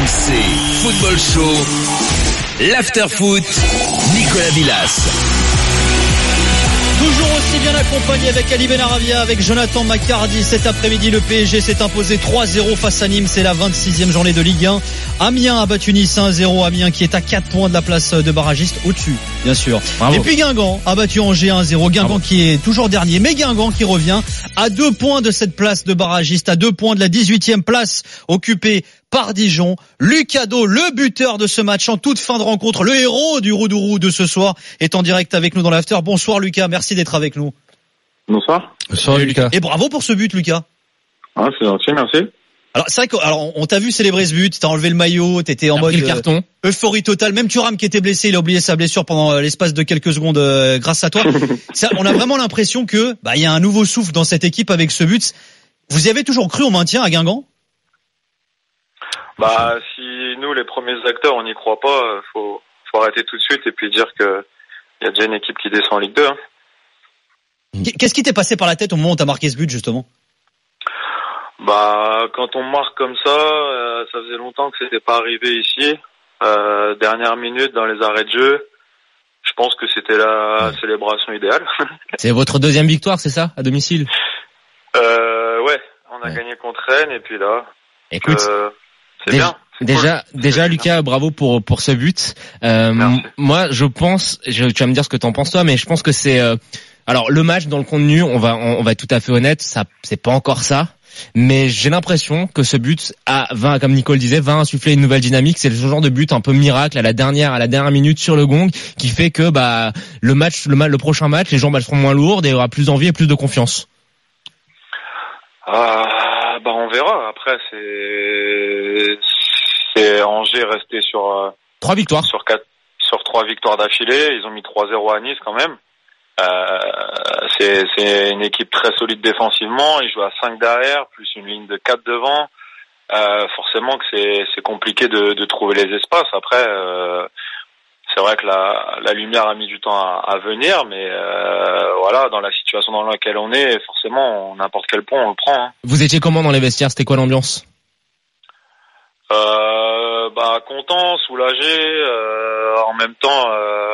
RMC Football Show, l'After-Foot, Nicolas Villas. Toujours aussi bien accompagné avec Ali Benarabia, avec Jonathan Macardy. Cet après-midi, le PSG s'est imposé 3-0 face à Nîmes. C'est la 26e journée de Ligue 1. Amiens a battu Nice 1-0. Amiens qui est à 4 points de la place de barragiste, au-dessus, bien sûr. Bravo. Et puis Guingamp a battu Angers 1-0. Guingamp Bravo. Qui est toujours dernier, mais Guingamp qui revient à 2 points de cette place de barragiste, à 2 points de la 18e place occupée par Dijon. Lucas Do, le buteur de ce match en toute fin de rencontre, le héros du Roudourou de ce soir, est en direct avec nous dans l'after. Bonsoir Lucas, merci d'être avec nous. Bonsoir. Bonsoir Lucas. Et bravo pour ce but Lucas. Ah, c'est gentil, merci. Alors c'est vrai qu'on t'a vu célébrer ce but, t'as enlevé le maillot, t'étais en mode carton. Euphorie totale. Même Thuram qui était blessé, il a oublié sa blessure pendant l'espace de quelques secondes grâce à toi. On a vraiment l'impression que il y a un nouveau souffle dans cette équipe avec ce but. Vous y avez toujours cru au maintien à Guingamp? Si nous, les premiers acteurs, on n'y croit pas, faut arrêter tout de suite et puis dire que il y a déjà une équipe qui descend en Ligue 2. Hein. Qu'est-ce qui t'est passé par la tête au moment où t'as marqué ce but, justement? Quand on marque comme ça, ça faisait longtemps que c'était pas arrivé ici. Dernière minute dans les arrêts de jeu, je pense que c'était la célébration idéale. C'est votre deuxième victoire, c'est ça, à domicile? Ouais, on a gagné contre Rennes et puis là. Écoute. C'est bien. Déjà, Lucas, bravo pour ce but. Moi, je pense, tu vas me dire ce que t'en penses toi, mais je pense que c'est, alors le match dans le contenu, on va être tout à fait honnête, ça, c'est pas encore ça. Mais j'ai l'impression que ce but comme Nicole disait, va insuffler une nouvelle dynamique. C'est ce genre de but un peu miracle à la dernière minute sur le gong qui fait que, le prochain match, les jambes elles seront moins lourdes et il y aura plus d'envie et plus de confiance. On verra. Après, c'est Angers resté sur 3 victoires. Sur 3 victoires d'affilée. Ils ont mis 3-0 à Nice quand même. C'est une équipe très solide défensivement. Ils jouent à 5 derrière, plus une ligne de 4 devant. Forcément que c'est compliqué de trouver les espaces. Après, c'est vrai que la lumière a mis du temps à venir, mais voilà, dans la situation dans laquelle on est, forcément, n'importe quel point on le prend. Hein. Vous étiez comment dans les vestiaires? C'était quoi l'ambiance? Content, soulagé. En même temps,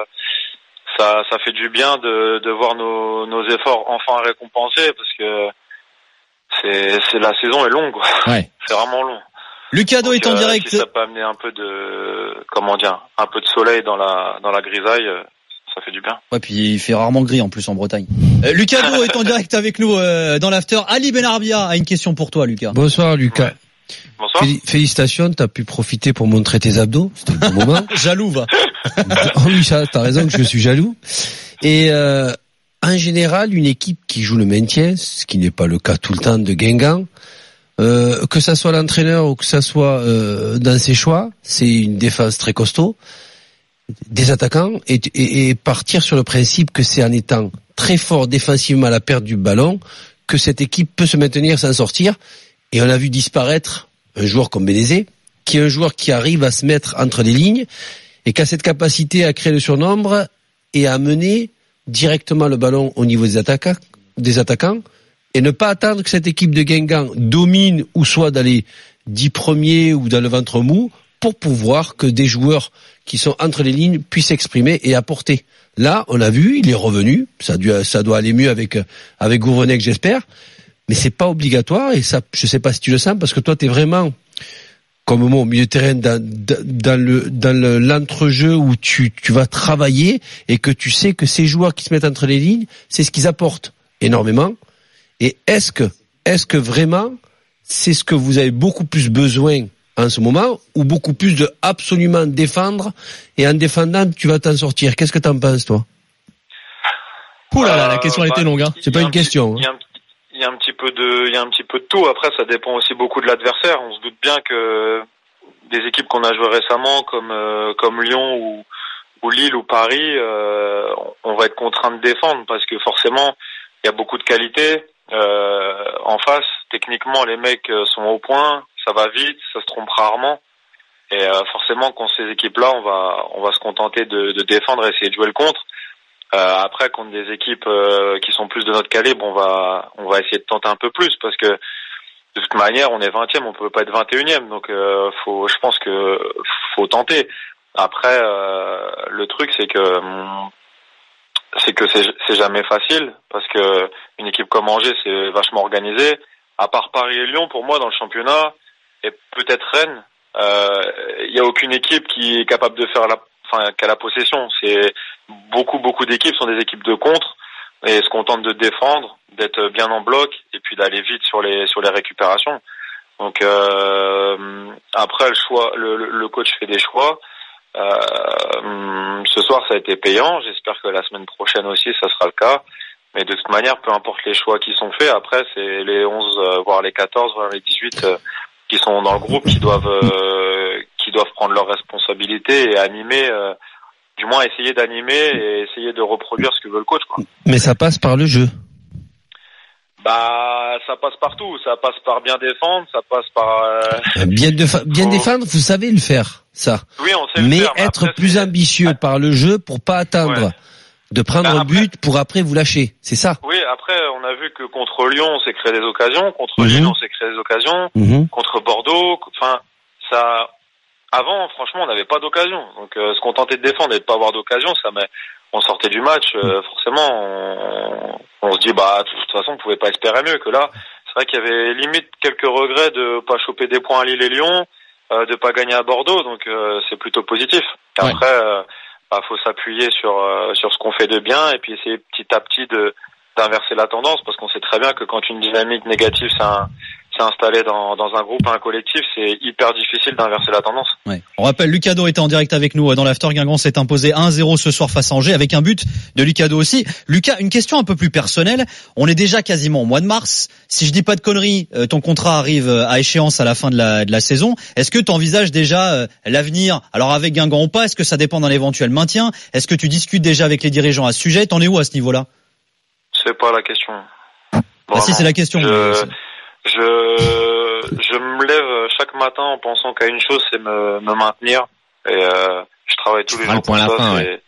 ça fait du bien de voir nos efforts enfin récompensés parce que c'est la saison est longue. Quoi. Ouais. C'est vraiment long. Lucas Do est en direct. Si ça peut amener un peu de soleil dans la grisaille, ça fait du bien. Ouais, puis il fait rarement gris en plus en Bretagne. Lucas Do est en direct avec nous dans l'after. Ali Benarbia a une question pour toi, Lucas. Bonsoir, Lucas. Ouais. Bonsoir. Félicitations, t'as pu profiter pour montrer tes abdos. C'était un bon moment. Jaloux, va. Oh oui, t'as raison que je suis jaloux. Et en général, une équipe qui joue le maintien, ce qui n'est pas le cas tout le temps de Guingamp, que ça soit l'entraîneur ou que ça soit dans ses choix, c'est une défense très costaud, des attaquants, et partir sur le principe que c'est en étant très fort défensivement à la perte du ballon que cette équipe peut se maintenir, s'en sortir. Et on a vu disparaître un joueur comme Bénézé, qui est un joueur qui arrive à se mettre entre les lignes et qui a cette capacité à créer le surnombre et à mener directement le ballon au niveau des attaquants et ne pas attendre que cette équipe de Guingamp domine ou soit dans les 10 premiers ou dans le ventre mou pour pouvoir que des joueurs qui sont entre les lignes puissent s'exprimer et apporter. Là, on a vu, il est revenu, ça doit aller mieux avec Gourvenec, j'espère. Mais c'est pas obligatoire et ça, je sais pas si tu le sens parce que toi t'es vraiment comme moi au milieu de terrain dans l'entrejeu où tu vas travailler et que tu sais que ces joueurs qui se mettent entre les lignes, c'est ce qu'ils apportent énormément. Et est-ce que vraiment c'est ce que vous avez beaucoup plus besoin en ce moment ou beaucoup plus de absolument défendre et en défendant tu vas t'en sortir? Qu'est-ce que t'en penses toi? Ouh là là, la question elle était longue hein. C'est pas une question. Il y a un petit peu de tout. Après, ça dépend aussi beaucoup de l'adversaire. On se doute bien que des équipes qu'on a jouées récemment, comme Lyon ou Lille ou Paris, on va être contraint de défendre parce que forcément, il y a beaucoup de qualité en face. Techniquement, les mecs sont au point, ça va vite, ça se trompe rarement. Et forcément, contre ces équipes-là, on va se contenter de défendre et essayer de jouer le contre. Après, contre des équipes qui sont plus de notre calibre, on va essayer de tenter un peu plus parce que de toute manière, on est 20e, on peut pas être 21e. Donc, je pense que faut tenter. Après, le truc, c'est que c'est jamais facile parce que une équipe comme Angers, c'est vachement organisé. À part Paris et Lyon, pour moi, dans le championnat, et peut-être Rennes, il y a aucune équipe qui est capable de faire qu'à la possession. C'est beaucoup d'équipes sont des équipes de contre et se contentent de défendre, d'être bien en bloc et puis d'aller vite sur les récupérations. Donc après le coach fait des choix. Ce soir ça a été payant, j'espère que la semaine prochaine aussi ça sera le cas. Mais de toute manière, peu importe les choix qui sont faits, après c'est les 11 voire les 14 voire les 18 qui sont dans le groupe qui doivent prendre leurs responsabilités et animer du moins essayer d'animer et essayer de reproduire ce que veut le coach, quoi. Mais ça passe par le jeu. Bah, ça passe partout. Ça passe par bien défendre, ça passe par bien défendre. Vous savez le faire, ça. Oui, on sait mais le faire. Mais être après, plus ambitieux par le jeu pour pas attendre de prendre un but pour après vous lâcher. C'est ça. Oui, après, on a vu que contre Lyon, on s'est créé des occasions. Contre Lille, on s'est créé des occasions. Contre Bordeaux, enfin, ça. Avant, franchement, on n'avait pas d'occasion. Donc, se contenter de défendre et de pas avoir d'occasion, on sortait du match, forcément, on se dit, bah, de toute façon, on pouvait pas espérer mieux que là. C'est vrai qu'il y avait limite quelques regrets de pas choper des points à Lille et Lyon, de pas gagner à Bordeaux, donc c'est plutôt positif. Et après, faut s'appuyer sur ce qu'on fait de bien et puis essayer petit à petit d'inverser la tendance, parce qu'on sait très bien que quand une dynamique négative s'est installée dans un groupe, un collectif, c'est hyper difficile d'inverser la tendance. Ouais. On rappelle, Lucado était en direct avec nous dans l'after. Guingamp s'est imposé 1-0 ce soir face à Angers avec un but de Lucado aussi. Lucas, une question un peu plus personnelle. On est déjà quasiment au mois de mars. Si je dis pas de conneries, ton contrat arrive à échéance à la fin de la saison. Est-ce que tu envisages déjà l'avenir? Alors avec Guingamp ou pas? Est-ce que ça dépend d'un éventuel maintien? Est-ce que tu discutes déjà avec les dirigeants à ce sujet? T'en es où à ce niveau-là? C'est pas la question. Ah si, c'est la question. Je me lève chaque matin en pensant qu'à une chose, c'est me maintenir. Et je travaille tous les jours pour ça.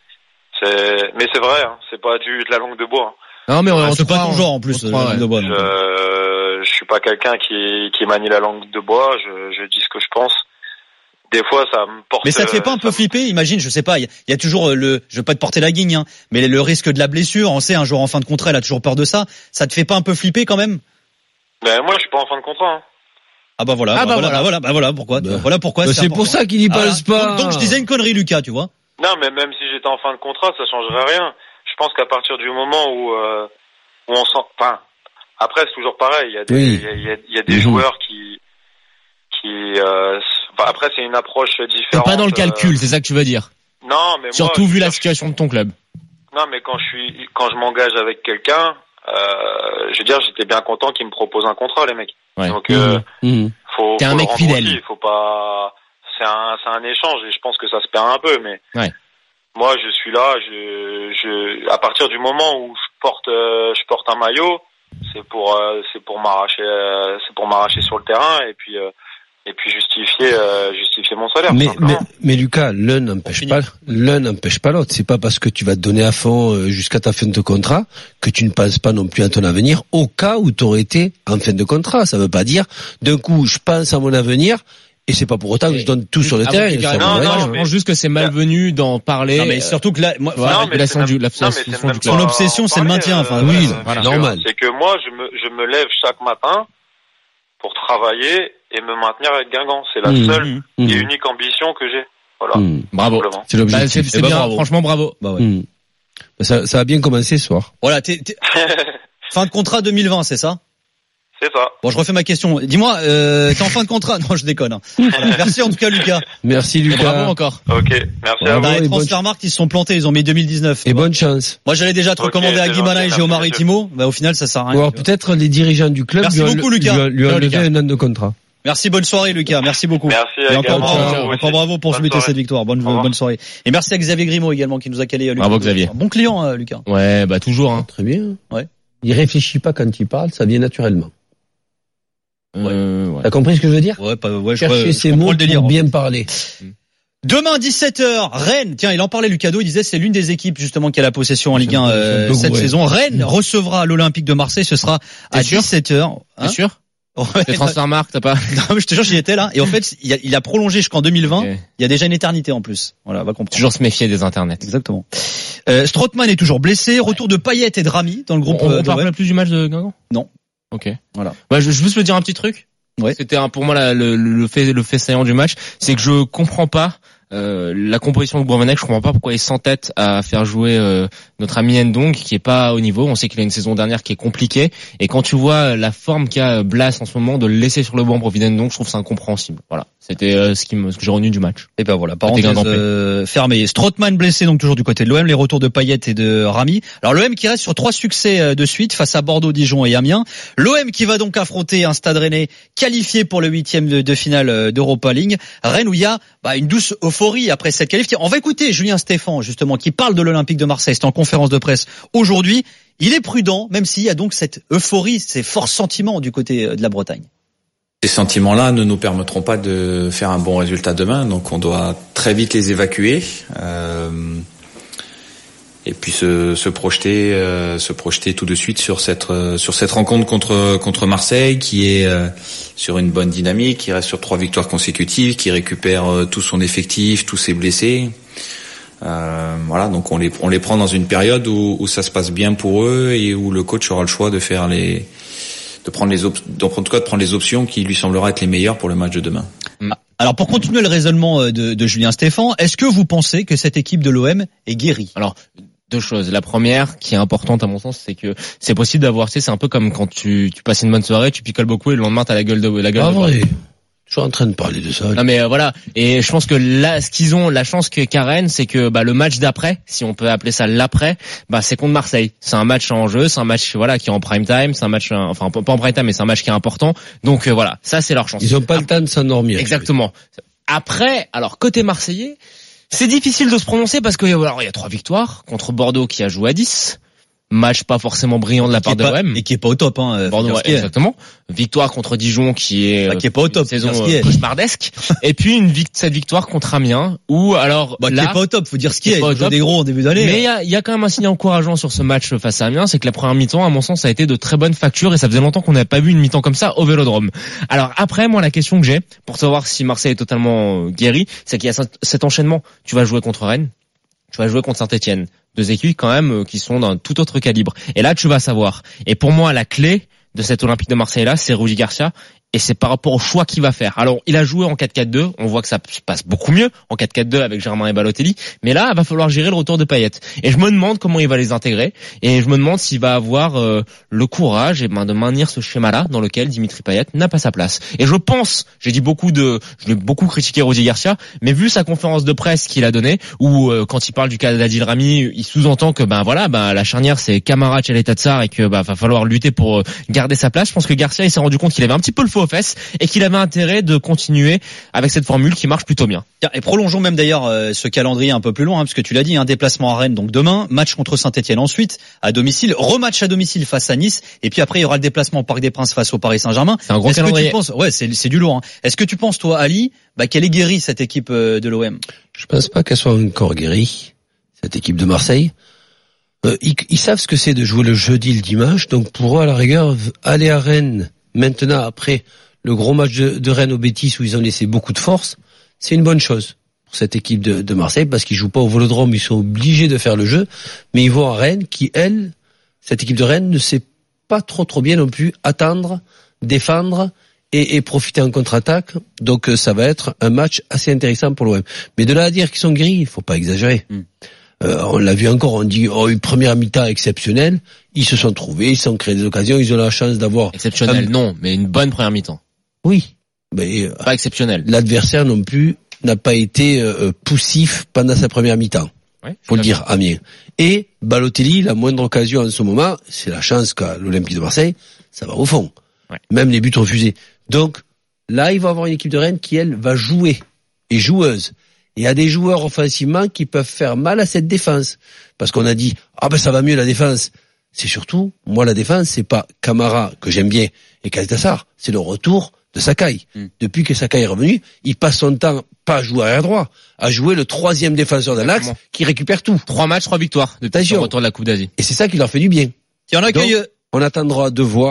Mais c'est vrai, hein, c'est pas de la langue de bois. Non, mais on se pas toujours en plus. De bois, je suis pas quelqu'un qui manie la langue de bois. Je dis ce que je pense. Des fois, ça me porte. Mais ça te fait pas un peu flipper? Imagine, je sais pas, il y a toujours je veux pas te porter la guigne, hein, mais le risque de la blessure. On sait, un joueur en fin de contrat, il a toujours peur de ça. Ça te fait pas un peu flipper quand même? Ben moi, je suis pas en fin de contrat. Hein. Ah bah voilà, voilà pourquoi. Voilà pourquoi. C'est pour ça qu'il y pense pas. Donc je disais une connerie, Lucas, tu vois. Non, mais même si j'étais en fin de contrat, ça changerait rien. Je pense qu'à partir du moment où on sent, enfin, après c'est toujours pareil. Il y a des joueurs qui après c'est une approche différente. T'es pas dans le calcul, c'est ça que tu veux dire. Non, mais surtout vu la situation de ton club. Non, mais quand je m'engage avec quelqu'un, je veux dire, j'étais bien content qu'ils me proposent un contrat, les mecs. Ouais. Donc t'es un mec fidèle. Aussi, faut pas. C'est un échange et je pense que ça se perd un peu, mais. Ouais. Moi, je suis là. À partir du moment où je porte un maillot, c'est pour m'arracher sur le terrain et puis justifier mon salaire. Mais Lucas, l'un n'empêche pas l'autre. C'est pas parce que tu vas te donner à fond jusqu'à ta fin de contrat que tu ne penses pas non plus à ton avenir au cas où tu aurais été en fin de contrat. Ça veut pas dire d'un coup je pense à mon avenir et c'est pas pour autant que je donne tout sur le terrain. Je pense juste que c'est malvenu d'en parler. Non, mais surtout que là, son obsession, c'est le maintien. Enfin, oui, normal. C'est que moi, je me lève chaque matin pour travailler et me maintenir avec Guingamp. C'est la seule et unique ambition que j'ai. Voilà. Bravo. C'est l'objectif. C'est bien, bravo. Franchement, bravo. Bah ouais. Ça a bien commencé ce soir. Voilà, fin de contrat 2020, c'est ça? C'est ça. Bon, je refais ma question. Dis-moi, t'es en fin de contrat? Non, je déconne. Hein. Voilà. Merci en tout cas, Lucas. Merci Lucas. Bravo encore. Ok, merci à vous. Les Transfermarkt, ils se sont plantés, ils ont mis 2019. Et bonne chance. Moi, j'allais déjà te recommander à Guimana et Géo Maritimo. Bah, au final, ça sert à rien. Alors peut-être les dirigeants du club lui ont levé un an de contrat. Merci, bonne soirée Lucas, merci beaucoup. Merci et encore bravo pour cette victoire. Bonne soirée. Et merci à Xavier Grimaud également qui nous a calé. Bravo Xavier. Bon client Lucas. Ouais, bah toujours. Hein. Très bien. Ouais. Il réfléchit pas quand il parle, ça vient naturellement. Ouais. T'as compris ce que je veux dire? Ouais, chercher ses mots pour bien parler. Demain 17h, Rennes. Tiens, il en parlait Lucado, il disait c'est l'une des équipes justement qui a la possession en Ligue 1 cette saison. Rennes recevra l'Olympique de Marseille, ce sera à 17h. Bien sûr. Le Transfermarkt, t'as pas? Non, mais je te jure, j'y étais là. Et en fait, il a prolongé jusqu'en 2020. Okay. Il y a déjà une éternité en plus. Voilà, va comprendre. Toujours se méfier des internets. Exactement. Strootman est toujours blessé. Retour de Payet et de Rami dans le groupe. On parle plus du match de Guingamp? Non. Ok. Voilà. Bah, je veux juste le dire un petit truc. Ouais. C'était pour moi le fait saillant du match, c'est que je comprends pas la composition de Gourvenec. Je comprends pas pourquoi il s'entête à faire jouer notre ami Ndong qui est pas au niveau. On sait qu'il a une saison dernière qui est compliquée, et quand tu vois la forme qu'a Blas en ce moment, de le laisser sur le banc pour vider Ndong, je trouve ça incompréhensible. Voilà, c'était ce que j'ai retenu du match. Et ben voilà, parenthèse fermée. Strootman blessé donc toujours du côté de l'OM, les retours de Payet et de Rami. Alors l'OM qui reste sur 3 succès de suite face à Bordeaux, Dijon et Amiens. L'OM qui va donc affronter un Stade Rennais qualifié pour le 8e de finale d'Europa League. Rennes où il y a une douce euphorie après cette qualif. On va écouter Julien Stéphan justement qui parle de l'Olympique de Marseille. C'était en conférence de presse aujourd'hui. Il est prudent, même s'il y a donc cette euphorie, ces forts sentiments du côté de la Bretagne. Ces sentiments-là ne nous permettront pas de faire un bon résultat demain, donc on doit très vite les évacuer et puis se projeter tout de suite sur cette rencontre contre Marseille, qui est sur une bonne dynamique, qui reste sur 3 victoires consécutives, qui récupère tout son effectif, tous ses blessés. Voilà, donc on les prend dans une période où ça se passe bien pour eux et où le coach aura le choix de prendre les options qui lui semblera être les meilleures pour le match de demain. Alors pour continuer le raisonnement de Julien Stéphan, est-ce que vous pensez que cette équipe de l'OM est guérie? Alors 2 choses. La première, qui est importante à mon sens, c'est que c'est possible d'avoir, tu sais, c'est un peu comme quand tu passes une bonne soirée, tu picoles beaucoup et le lendemain t'as la gueule de vrai. Je suis en train de parler de ça. Non mais voilà, et je pense que là, ce qu'ils ont, la chance que Karen, c'est que le match d'après, si on peut appeler ça l'après, c'est contre Marseille. C'est un match en jeu, c'est un match qui est en prime time, c'est un match, enfin pas en prime time, mais c'est un match qui est important. Donc voilà, ça c'est leur chance. Ils ont pas le temps de s'endormir. Exactement. Après, alors côté marseillais, c'est difficile de se prononcer parce que il y a 3 victoires contre Bordeaux qui a joué à 10. Match pas forcément brillant de la part de l'OM. Et qui est pas au top, Bordeaux, exactement. Victoire contre Dijon qui est pas au top, saison cauchemardesque. Et puis cette victoire contre Amiens où alors là, qui est pas au top, faut dire ce qui est. Des gros en début d'année. Mais il y a quand même un signe encourageant sur ce match face à Amiens, c'est que la première mi-temps, à mon sens, ça a été de très bonne facture et ça faisait longtemps qu'on n'avait pas vu une mi-temps comme ça au Vélodrome. Alors après, moi, la question que j'ai pour savoir si Marseille est totalement guéri, c'est qu'il y a cet enchaînement. Tu vas jouer contre Rennes, tu vas jouer contre Saint-Etienne. 2 équipes quand même qui sont d'un tout autre calibre. Et là, tu vas savoir. Et pour moi, la clé de cet Olympique de Marseille là, c'est Rudi Garcia. Et c'est par rapport au choix qu'il va faire. Alors, il a joué en 4-4-2. On voit que ça se passe beaucoup mieux en 4-4-2 avec Germain et Balotelli. Mais là, il va falloir gérer le retour de Payet. Et je me demande comment il va les intégrer. Et je me demande s'il va avoir le courage de maintenir ce schéma-là dans lequel Dimitri Payet n'a pas sa place. Et je pense, je l'ai beaucoup critiqué Rudi Garcia, mais vu sa conférence de presse qu'il a donnée, où quand il parle du cas d'Adil Rami, il sous-entend que la charnière c'est Camara, Tchaleta Tsar et que va falloir lutter pour garder sa place. Je pense que Garcia il s'est rendu compte qu'il avait un petit peu le faux aux fesses et qu'il avait intérêt de continuer avec cette formule qui marche plutôt bien. Et prolongeons même d'ailleurs ce calendrier un peu plus loin, parce que tu l'as dit, un déplacement à Rennes donc demain, match contre Saint-Etienne ensuite à domicile, rematch à domicile face à Nice, et puis après il y aura le déplacement au Parc des Princes face au Paris Saint-Germain. C'est un gros calendrier. C'est du lourd. Est-ce que tu penses toi, Ali, qu'elle est guérie cette équipe de l'OM? Je pense pas qu'elle soit encore guérie, cette équipe de Marseille. Ils savent ce que c'est de jouer le jeudi, le dimanche, donc pour eux à la rigueur aller à Rennes maintenant après le gros match de Rennes au Betis où ils ont laissé beaucoup de force, c'est une bonne chose pour cette équipe de Marseille parce qu'ils jouent pas au Vélodrome, ils sont obligés de faire le jeu, mais ils vont à Rennes qui, cette équipe de Rennes ne sait pas trop bien non plus attendre, défendre et profiter en contre-attaque. Donc ça va être un match assez intéressant pour l'OM. Mais de là à dire qu'ils sont gris, il faut pas exagérer. On l'a vu encore, on dit une première mi-temps exceptionnelle, ils se sont trouvés, ils se sont créés des occasions, ils ont la chance d'avoir... Exceptionnelle, non, mais une bonne première mi-temps. Oui, mais pas exceptionnel. L'adversaire non plus n'a pas été poussif pendant sa première mi-temps. Ouais, faut le dire, Amiens. Et Balotelli, la moindre occasion en ce moment, c'est la chance qu'a l'Olympique de Marseille, ça va au fond. Ouais. Même les buts refusés. Donc là, il va avoir une équipe de Rennes qui, elle, va jouer et joueuse. Et il y a des joueurs offensivement qui peuvent faire mal à cette défense. Parce qu'on a dit, ça va mieux la défense. C'est surtout, moi la défense, c'est pas Camara, que j'aime bien, et Caltassar, c'est le retour de Sakai. Depuis que Sakai est revenu, il passe son temps pas à jouer arrière droit, à jouer le 3e défenseur d'un axe qui récupère tout. 3 matchs, 3 victoires depuis son retour de la Coupe d'Asie. Et c'est ça qui leur fait du bien. On accueille... Donc, on attendra de voir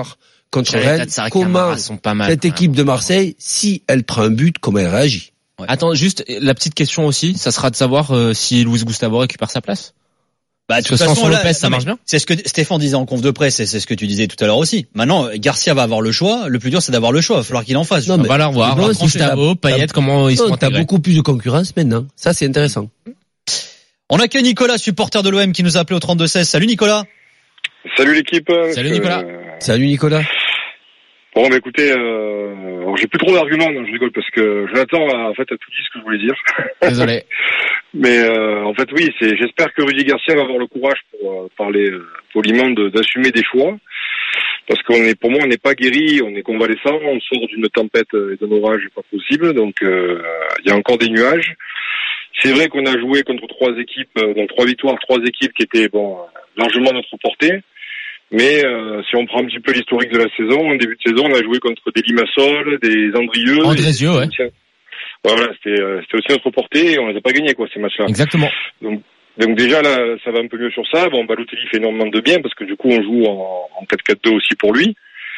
contre Rennes, comment cette équipe de Marseille, si elle prend un but, comment elle réagit? Ouais. Attends, juste la petite question aussi, ça sera de savoir si Luis Gustavo récupère sa place. Bah, de toute façon, Lopez, ça marche bien. C'est ce que Stéphane disait en conf de presse, et c'est ce que tu disais tout à l'heure aussi. Maintenant, Garcia va avoir le choix. Le plus dur, c'est d'avoir le choix. Il va falloir qu'il en fasse. On va la revoir. Gustavo, Payet, comment ils sont intégrés. T'as beaucoup plus de concurrence maintenant. Ça, c'est intéressant. On accueille Nicolas, supporter de l'OM, qui nous a appelé au 32-16. Salut Nicolas. Salut l'équipe. Salut Nicolas. Salut Nicolas. Bon, bah écoutez, j'ai plus trop d'arguments, non, je rigole, parce que Jonathan a tout dit ce que je voulais dire. Désolé. Mais en fait, oui, j'espère que Rudy Garcia va avoir le courage pour parler poliment d'assumer des choix, parce pour moi, on n'est pas guéri, on est convalescent, on sort d'une tempête et d'un orage pas possible, donc il y a encore des nuages. C'est vrai qu'on a joué contre 3 équipes, donc 3 victoires, 3 équipes qui étaient largement à notre portée. Mais si on prend un petit peu l'historique de la saison, en début de saison, on a joué contre des Limassol, des Andrieux. Andrézieux, ouais. Voilà, c'était aussi notre portée et on les a pas gagnés, quoi, ces matchs-là. Exactement. Donc déjà, là, ça va un peu mieux sur ça. Bon, Balotelli fait énormément de bien parce que du coup, on joue en 4-4-2 aussi pour lui.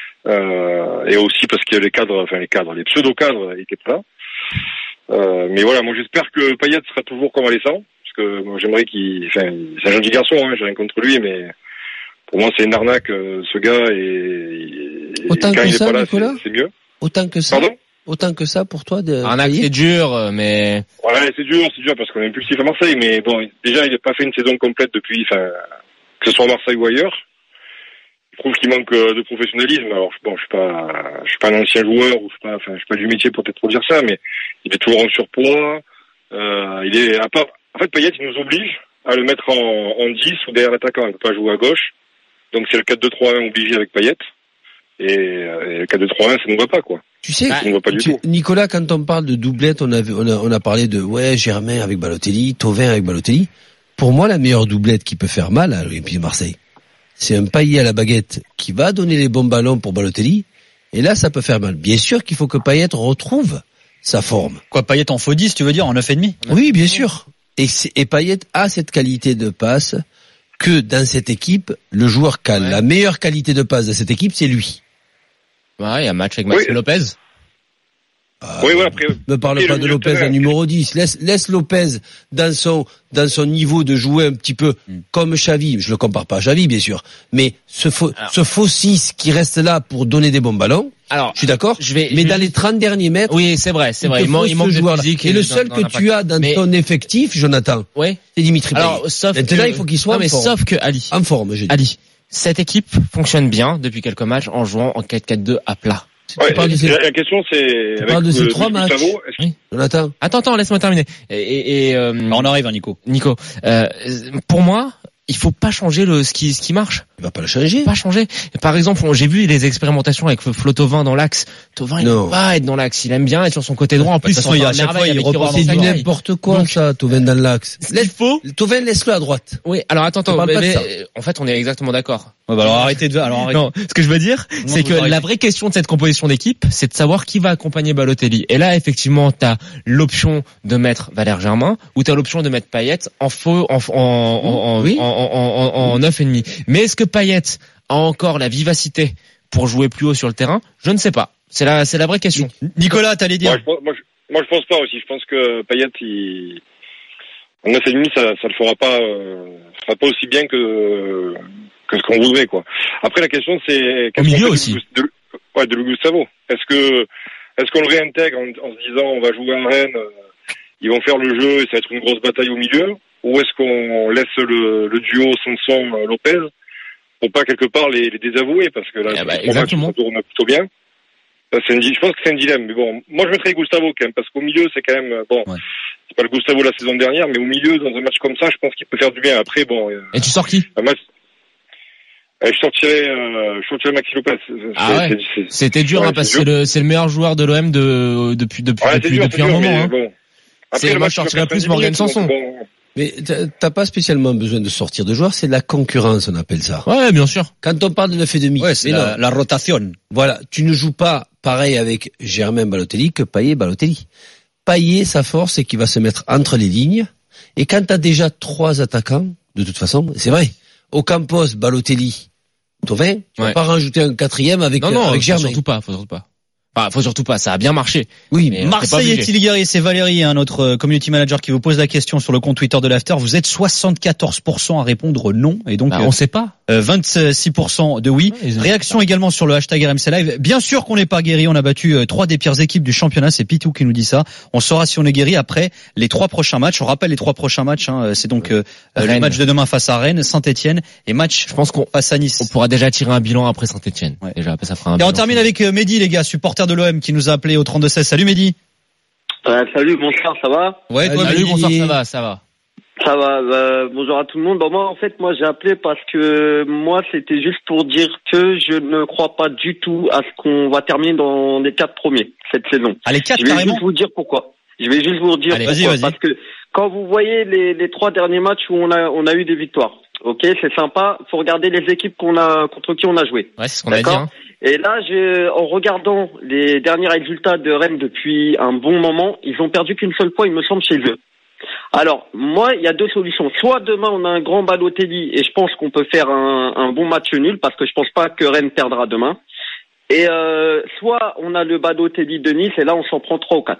Et aussi parce que les pseudo-cadres étaient pas là. Mais voilà, moi j'espère que Payet sera toujours convalescent. Parce que moi j'aimerais c'est un gentil garçon, hein, j'ai rien contre lui, mais pour moi, c'est une arnaque, ce gars, et autant quand que il est ça, pas là, Nicolas, c'est mieux. Autant que ça. Pardon? Autant que ça pour toi de. Arnaque, c'est dur, mais. Ouais, c'est dur parce qu'on est impulsif à Marseille, mais bon, déjà, il n'a pas fait une saison complète depuis, que ce soit à Marseille ou ailleurs. Je trouve qu'il manque de professionnalisme. Alors, bon, je suis pas un ancien joueur, ou je suis pas du métier peut-être pour dire ça, mais il est toujours en surpoids, en fait, Payet, il nous oblige à le mettre en 10 ou derrière l'attaquant. Il ne peut pas jouer à gauche. Donc c'est le 4-2-3-1 obligé avec Payet. Et le 4-2-3-1, ça ne va pas, quoi. Tu sais, ça ne va pas du tout. Nicolas, quand on parle de doublette, on a parlé de Germain avec Balotelli, Thauvin avec Balotelli. Pour moi, la meilleure doublette qui peut faire mal à l'Olympique de Marseille, c'est un Payet à la baguette qui va donner les bons ballons pour Balotelli. Et là, ça peut faire mal. Bien sûr qu'il faut que Payet retrouve sa forme. Quoi, Payet en faux 10, tu veux dire, en 9,5? Oui, bien sûr. Et Payet a cette qualité de passe que dans cette équipe, le joueur qui a la meilleure qualité de passe de cette équipe, c'est lui. Ouais, il y a un match avec Maxime Lopez. Oui, après. Ne parle pas de Lopez à numéro 10. Laisse Lopez dans son niveau de jouer un petit peu comme Xavi. Je le compare pas à Xavi, bien sûr. Mais ce faux 6 qui reste là pour donner des bons ballons. Alors, je suis d'accord. Mais dans les 30 derniers mètres. Oui, c'est vrai. Il manque de physique. Et le seul que tu as dans ton effectif, Jonathan. Oui. C'est Dimitri Payet. Alors, maintenant, il faut qu'il soit en forme. Sauf que Ali. En forme, j'ai dit. Ali. Cette équipe fonctionne bien depuis quelques matchs en jouant en 4-4-2 à plat. Ouais, la question c'est. Tu parles de ces 3 matchs. Oui. Jonathan. Attends, laisse-moi terminer. On arrive, hein, Nico. Pour moi, il faut pas changer ce qui marche. Il va pas le changer. Pas changer. Par exemple, j'ai vu les expérimentations avec Flo Thauvin dans l'axe. Thauvin, il ne peut pas être dans l'axe. Il aime bien être sur son côté droit. En plus, il à chaque fois, il repart. C'est du n'importe quoi. Donc, ça, Thauvin dans l'axe. Thauvin, laisse-le à droite. Oui, alors attends. En fait, on est exactement d'accord. Ouais, bah alors arrêtez. Non, ce que je veux dire, c'est que la vraie question de cette composition d'équipe, c'est de savoir qui va accompagner Balotelli. Et là, effectivement, t'as l'option de mettre Valère Germain, ou t'as l'option de mettre Payet en 9,5. Mais est-ce que Payet a encore la vivacité pour jouer plus haut sur le terrain? Je ne sais pas. C'est la vraie question. Nicolas, t'allais dire? Moi, je pense pas aussi. Je pense que Payet, en 9,5, ça le fera pas aussi bien que ce qu'on voudrait, quoi. Après, la question, c'est au milieu aussi. De Luis Gustavo. Est-ce qu'on le réintègre en se disant on va jouer à Rennes, ils vont faire le jeu et ça va être une grosse bataille au milieu, ou est-ce qu'on laisse le duo Sanson-Lopez pour pas quelque part les désavouer, parce que là, ça tourne plutôt bien. Je pense que c'est un dilemme, mais bon, moi je mettrais Gustavo quand même, parce qu'au milieu c'est quand même c'est pas le Gustavo de la saison dernière, mais au milieu dans un match comme ça, je pense qu'il peut faire du bien. Après, bon. Et tu sors qui? Je sortirais Maxime Lopez. C'était dur, parce que c'est le meilleur joueur de l'OM depuis un moment. Bon. Après, moi je sortirais plus Morgan Sanson. Mais t'as pas spécialement besoin de sortir de joueurs, c'est la concurrence, on appelle ça. Ouais, bien sûr. Quand on parle de 9,5. C'est la rotation. Voilà. Tu ne joues pas pareil avec Germain Balotelli que Payet Balotelli. Payet, sa force, c'est qu'il va se mettre entre les lignes. Et quand t'as déjà 3 attaquants, de toute façon, c'est vrai. Ocampos, Balotelli, Tovin, tu vas pas rajouter un quatrième avec Germain. Faut surtout pas. Ça a bien marché. Oui, mais Marseille et Tilgari, c'est Valérie, notre community manager qui vous pose la question sur le compte Twitter de l'After. Vous êtes 74% à répondre non. Et donc, on sait pas. 26% de oui. Réaction également sur le hashtag RMC Live. Bien sûr qu'on n'est pas guéri. On a battu 3 des pires équipes du championnat. C'est Pitou qui nous dit ça. On saura si on est guéri après les 3 prochains matchs. On rappelle les 3 prochains matchs. C'est donc le match de demain face à Rennes, Saint-Etienne et match. Je pense qu'on face à Nice. On pourra déjà tirer un bilan après Saint-Etienne. Ouais. Déjà, après ça fera un. Et on termine avec Mehdi, les gars, supporter de l'OM qui nous a appelé au 32-16. Salut Mehdi. Salut, bonsoir, ça va? Ouais, toi, salut, bonsoir, ça va. Ça va, bonjour à tout le monde. Bon, moi, en fait, j'ai appelé parce que moi, c'était juste pour dire que je ne crois pas du tout à ce qu'on va terminer dans les 4 premiers cette saison. Ah, les 4 carrément? Je vais juste vous dire pourquoi. Allez, pourquoi. vas-y. Parce que quand vous voyez les 3 derniers matchs où on a eu des victoires, ok, c'est sympa. Faut regarder les équipes contre qui on a joué. Ouais, c'est ce qu'on a dit. Hein. Et là, en regardant les derniers résultats de Rennes depuis un bon moment, ils ont perdu qu'une seule fois, il me semble, chez eux. Alors, moi, il y a 2 solutions. Soit demain, on a un grand Balotelli et je pense qu'on peut faire un bon match nul parce que je pense pas que Rennes perdra demain. Et soit on a le Balotelli de Nice et là, on s'en prend 3 ou 4.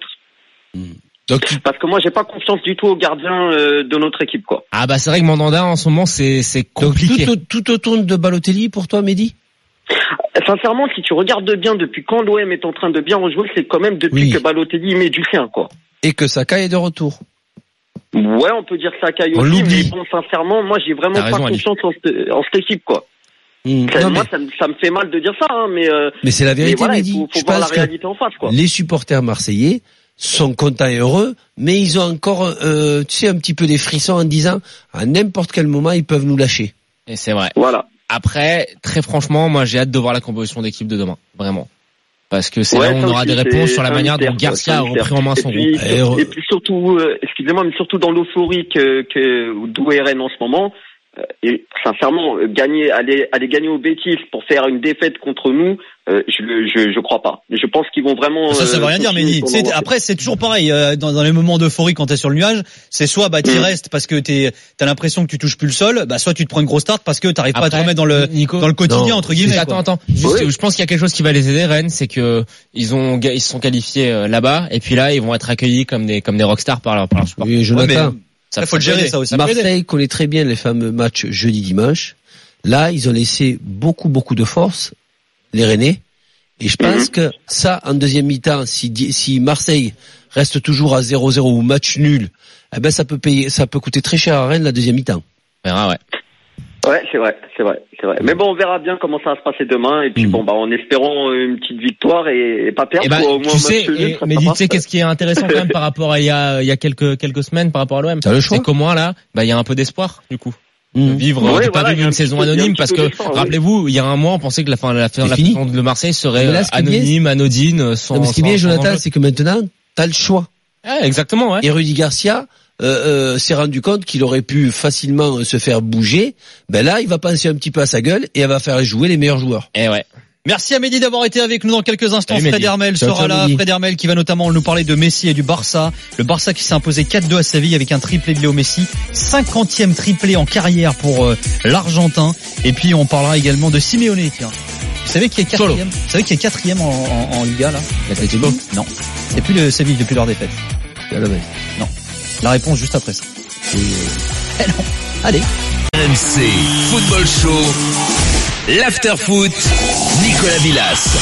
Donc, parce que moi, j'ai pas confiance du tout au gardien de notre équipe, quoi. Ah bah c'est vrai que Mandanda en ce moment c'est compliqué. Donc, tout autour de Balotelli pour toi, Mehdi? Sincèrement, si tu regardes bien depuis quand l'OM est en train de bien rejouer, c'est quand même depuis que Balotelli met du sien, quoi. Et que Sakai est de retour. Ouais, on peut dire Sakai aussi, mais bon, sincèrement, moi, j'ai vraiment pas confiance en cette équipe, quoi. Moi, ça me fait mal de dire ça, hein, mais c'est la vérité, voilà, Mehdi. Faut voir la réalité en face, quoi. Les supporters marseillais sont contents et heureux, mais ils ont encore, un petit peu des frissons en disant, à n'importe quel moment, ils peuvent nous lâcher. Et c'est vrai. Voilà. Après, très franchement, moi, j'ai hâte de voir la composition d'équipe de demain. Vraiment. Parce que c'est là où on aura des réponses sur la manière dont Garcia a repris en main son groupe. Et puis surtout, excusez-moi, mais surtout dans l'euphorie d'où est Rennes en ce moment, et sincèrement, aller gagner au Betis pour faire une défaite contre nous, je crois pas. Je pense qu'ils vont vraiment. Ça veut rien dire, mais après c'est toujours pareil. Dans les moments d'euphorie quand t'es sur le nuage, c'est soit t'y restes parce que t'as l'impression que tu touches plus le sol, soit tu te prends une grosse tarte parce que t'arrives pas à te remettre dans le quotidien entre guillemets. Attends. Je pense qu'il y a quelque chose qui va les aider, Rennes, c'est que ils se sont qualifiés là-bas et puis là ils vont être accueillis comme des rockstars par leur support. Oui, Jonathan. Ça faut le gérer, ça aussi. Marseille connaît très bien les fameux matchs jeudi-dimanche. Là, ils ont laissé beaucoup de force, les Rennais. Et je pense que ça, en deuxième mi-temps, si Marseille reste toujours à 0-0 ou match nul, ça peut coûter très cher à Rennes la deuxième mi-temps. On verra, ouais. Ouais, c'est vrai. Mais bon, on verra bien comment ça va se passer demain. Et puis en espérant une petite victoire et pas perdre. Au moins mais tu sais qu'est-ce qui est intéressant quand même par rapport à il y a quelques semaines par rapport à l'OM. C'est qu'au moins là, il y a un peu d'espoir du coup. Vivre une saison anonyme parce que rappelez-vous, il y a un mois, on pensait que la fin de Marseille serait anodine, sans. Mais ce qui est bien, Jonathan, c'est que maintenant, t'as le choix. Exactement, ouais. Et Rudy Garcia s'est rendu compte qu'il aurait pu facilement se faire bouger. Là, il va penser un petit peu à sa gueule et elle va faire jouer les meilleurs joueurs. Et ouais. Merci à Mehdi d'avoir été avec nous dans quelques instants. Salut, Fred Hermel sera là. Fred Hermel qui va notamment nous parler de Messi et du Barça. Le Barça qui s'est imposé 4-2 à Séville avec un triplé de Léo Messi. 50e triplé en carrière pour l'Argentin. Et puis on parlera également de Simeone. Tiens. Vous savez qui est 4e? Vous savez qui est 4e en Liga là? L'Atlético? Non. C'est plus le Séville depuis leur défaite. Non. La réponse juste après ça. Non. Allez. RMC Football Show. L'After-Foot, Nicolas Villas.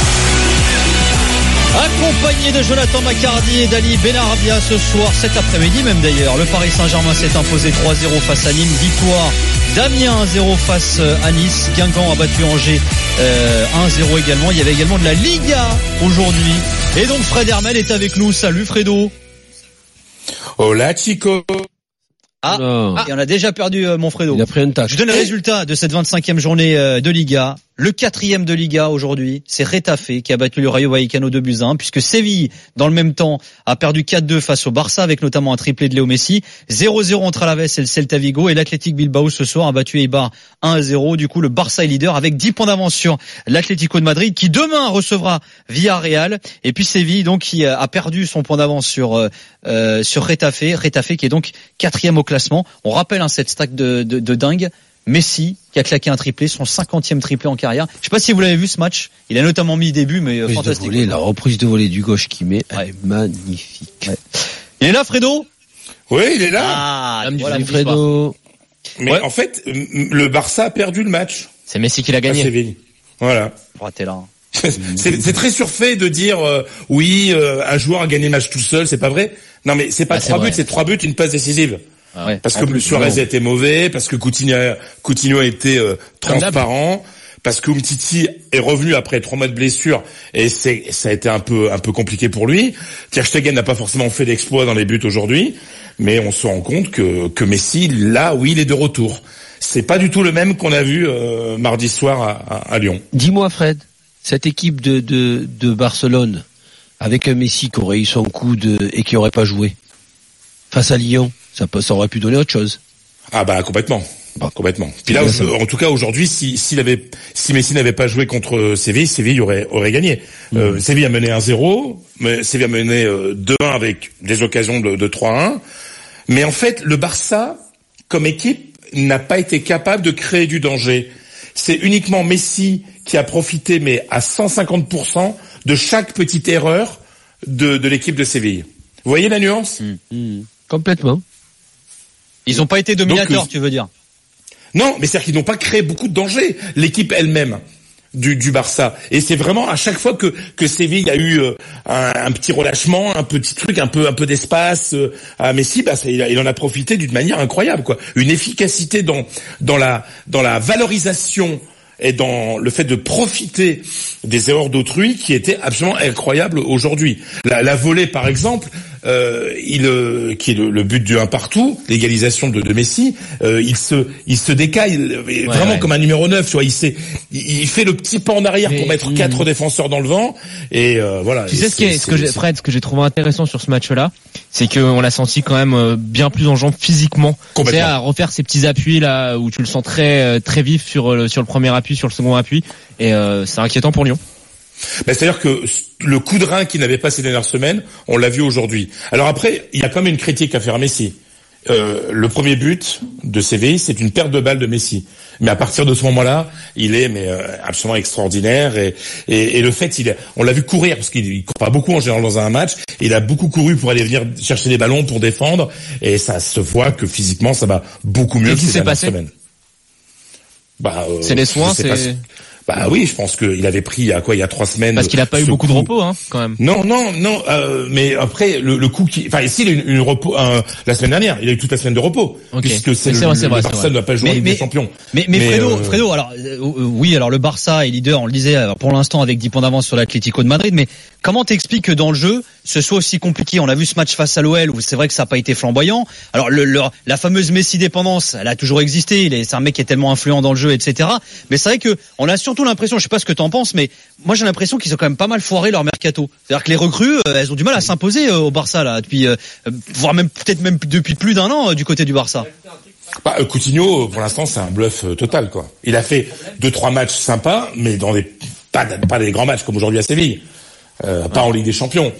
Accompagné de Jonathan Macardy et d'Ali Benarbia ce soir, cet après-midi même d'ailleurs. Le Paris Saint-Germain s'est imposé 3-0 face à Nîmes. Victoire d'Amiens 1-0 face à Nice. Guingamp a battu Angers 1-0 également. Il y avait également de la Liga aujourd'hui. Et donc Fred Hermel est avec nous. Salut Fredo. Hola Chico. Et on a déjà perdu mon Fredo. Il a pris une tâche. Je donne le résultat de cette 25e journée de Liga. Le 4e de Liga aujourd'hui, c'est Retafe qui a battu le Rayo Vallecano 2-1, puisque Séville, dans le même temps, a perdu 4-2 face au Barça, avec notamment un triplé de Léo Messi. 0-0 entre Alaves et le Celta Vigo, et l'Athletic Bilbao ce soir a battu Eibar 1-0. Du coup, le Barça est leader avec 10 points d'avance sur l'Atlético de Madrid, qui demain recevra Villarreal. Et puis Séville, donc, qui a perdu son point d'avance sur Retafe qui est donc 4e au classement. On rappelle cette stack de dingue. Messi qui a claqué un triplé, son 50e triplé en carrière. Je sais pas si vous l'avez vu ce match. Il a notamment mis des buts, mais fantastique. La reprise de volée du gauche qu'il met, elle est magnifique. Ouais. Il est là, Fredo? Oui, il est là. Ah, voilà, Fredo. Mais en fait, le Barça a perdu le match. C'est Messi qui l'a gagné. Séville. Voilà. T'es là. C'est très surfait de dire un joueur a gagné le match tout seul, c'est pas vrai. Non mais c'est pas 3 buts, c'est 3 buts, une passe décisive. Parce que Suarez a été mauvais, parce que Coutinho a été transparent, parce que Umtiti est revenu après 3 mois de blessure et ça a été un peu compliqué pour lui. Ter Stegen n'a pas forcément fait d'exploit dans les buts aujourd'hui, mais on se rend compte que Messi là, oui, il est de retour. C'est pas du tout le même qu'on a vu mardi soir à Lyon. Dis-moi Fred, cette équipe de Barcelone avec un Messi qui aurait eu son coup et qui aurait pas joué face à Lyon, ça aurait pu donner autre chose. Ah bah complètement. Puis là, en tout cas aujourd'hui, si Messi n'avait pas joué contre Séville aurait gagné. Séville a mené 1-0, mais Séville a mené 2-1 avec des occasions de 3-1. Mais en fait, le Barça, comme équipe, n'a pas été capable de créer du danger. C'est uniquement Messi qui a profité, mais à 150% de chaque petite erreur de l'équipe de Séville. Vous voyez la nuance? Complètement. Ils n'ont pas été dominateurs, tu veux dire? Non, mais c'est-à-dire qu'ils n'ont pas créé beaucoup de danger, l'équipe elle-même du Barça. Et c'est vraiment à chaque fois que Séville a eu un petit relâchement, un petit truc, un peu d'espace à Messi, il en a profité d'une manière incroyable, quoi. Une efficacité dans la valorisation et dans le fait de profiter des erreurs d'autrui qui était absolument incroyable aujourd'hui. La volée, par exemple, qui est le but du 1 partout, l'égalisation de Messi, il se décaille vraiment comme un numéro 9, tu vois, il fait le petit pas en arrière pour mettre 4 défenseurs dans le vent et voilà. Tu sais ce que j'ai trouvé intéressant sur ce match-là, c'est qu'on l'a senti quand même bien plus en jambes physiquement. C'est à refaire ces petits appuis là où tu le sens très très vif sur le premier appui, sur le second appui et c'est inquiétant pour Lyon. C'est-à-dire que le coup de rein qu'il n'avait pas ces dernières semaines, on l'a vu aujourd'hui. Alors après, il y a quand même une critique à faire à Messi. Le premier but de Séville, c'est une perte de balle de Messi. Mais à partir de ce moment-là, il est absolument extraordinaire et le fait, on l'a vu courir parce qu'il court pas beaucoup en général dans un match. Il a beaucoup couru pour aller venir chercher des ballons pour défendre et ça se voit que physiquement, ça va beaucoup mieux que ces dernières semaines. C'est les soins, oui, je pense qu'il avait pris il y a 3 semaines. Parce qu'il a pas eu beaucoup de repos, quand même. Non, mais après le coup ici il a eu une repos la semaine dernière, il a eu toute la semaine de repos, puisque c'est le Barça ne va pas jouer avec des champions. Mais Fredo, alors oui, alors le Barça est leader, on le disait pour l'instant avec 10 points d'avance sur l'Atlético de Madrid, mais comment t'expliques que dans le jeu ce soit aussi compliqué? On a vu ce match face à l'OL où c'est vrai que ça n'a pas été flamboyant. Alors la fameuse Messi dépendance, elle a toujours existé. C'est un mec qui est tellement influent dans le jeu, etc. Mais c'est vrai que on a surtout l'impression, je sais pas ce que t'en penses, mais moi j'ai l'impression qu'ils ont quand même pas mal foiré leur mercato. C'est-à-dire que les recrues, elles ont du mal à s'imposer au Barça là depuis, voire peut-être même depuis plus d'un an du côté du Barça. Coutinho, pour l'instant, c'est un bluff total, quoi. Il a fait 2-3 matchs sympas, mais dans pas des grands matchs comme aujourd'hui à Séville. Pas en Ligue des Champions.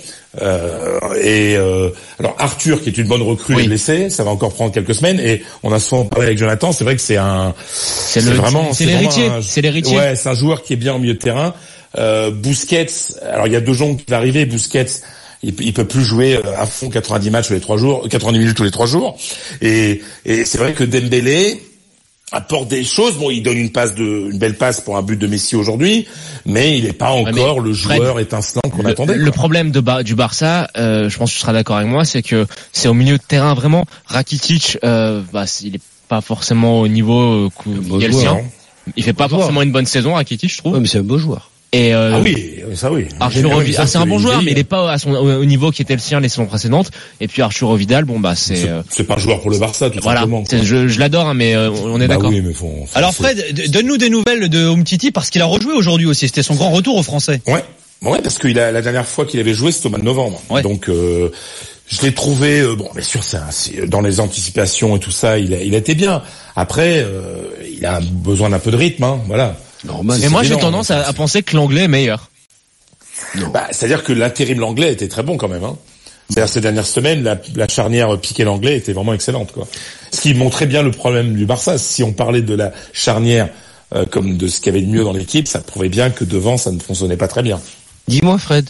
Alors Arthur, qui est une bonne recrue, est blessé, ça va encore prendre quelques semaines. Et on a souvent parlé avec Jonathan. C'est vrai que c'est l'héritier. Ouais, c'est un joueur qui est bien au milieu de terrain. Busquets. Alors il y a 2 gens qui vont arriver. Busquets, il peut plus jouer à fond 90 matchs tous les 3 jours, 90 minutes tous les 3 jours. Et c'est vrai que Dembélé apporte des choses. Bon, il donne une belle passe pour un but de Messi aujourd'hui, mais il n'est pas encore le joueur étincelant qu'on attendait. Le problème du Barça, je pense que tu seras d'accord avec moi, c'est que c'est au milieu de terrain vraiment. Rakitic, il est pas forcément au niveau qu'il est le sien. Il fait pas forcément une bonne saison, Rakitic, je trouve. Ouais, mais c'est un beau joueur. Et ça oui. Arturo Vidal, c'est un bon joueur, mais il est pas au niveau qui était le sien les saisons précédentes. Et puis Arturo Vidal, c'est pas un joueur pour le Barça, tout simplement. Je l'adore, mais on est d'accord. Oui, mais alors Fred, donne-nous des nouvelles de Umtiti parce qu'il a rejoué aujourd'hui aussi. C'était son grand retour aux Français. Ouais, parce que la dernière fois qu'il avait joué, c'était au mois de novembre. Ouais. Donc je l'ai trouvé bien sûr, c'est dans les anticipations et tout ça, il a été bien. Après, il a besoin d'un peu de rythme, voilà. Normal. Mais moi j'ai tendance à penser que l'anglais est meilleur. C'est-à-dire que l'intérim l'anglais était très bon quand même. C'est-à-dire ces dernières semaines, la charnière Piqué-Langlais était vraiment excellente, quoi. Ce qui montrait bien le problème du Barça. Si on parlait de la charnière comme de ce qu'il y avait de mieux dans l'équipe, ça prouvait bien que devant ça ne fonctionnait pas très bien. Dis-moi Fred,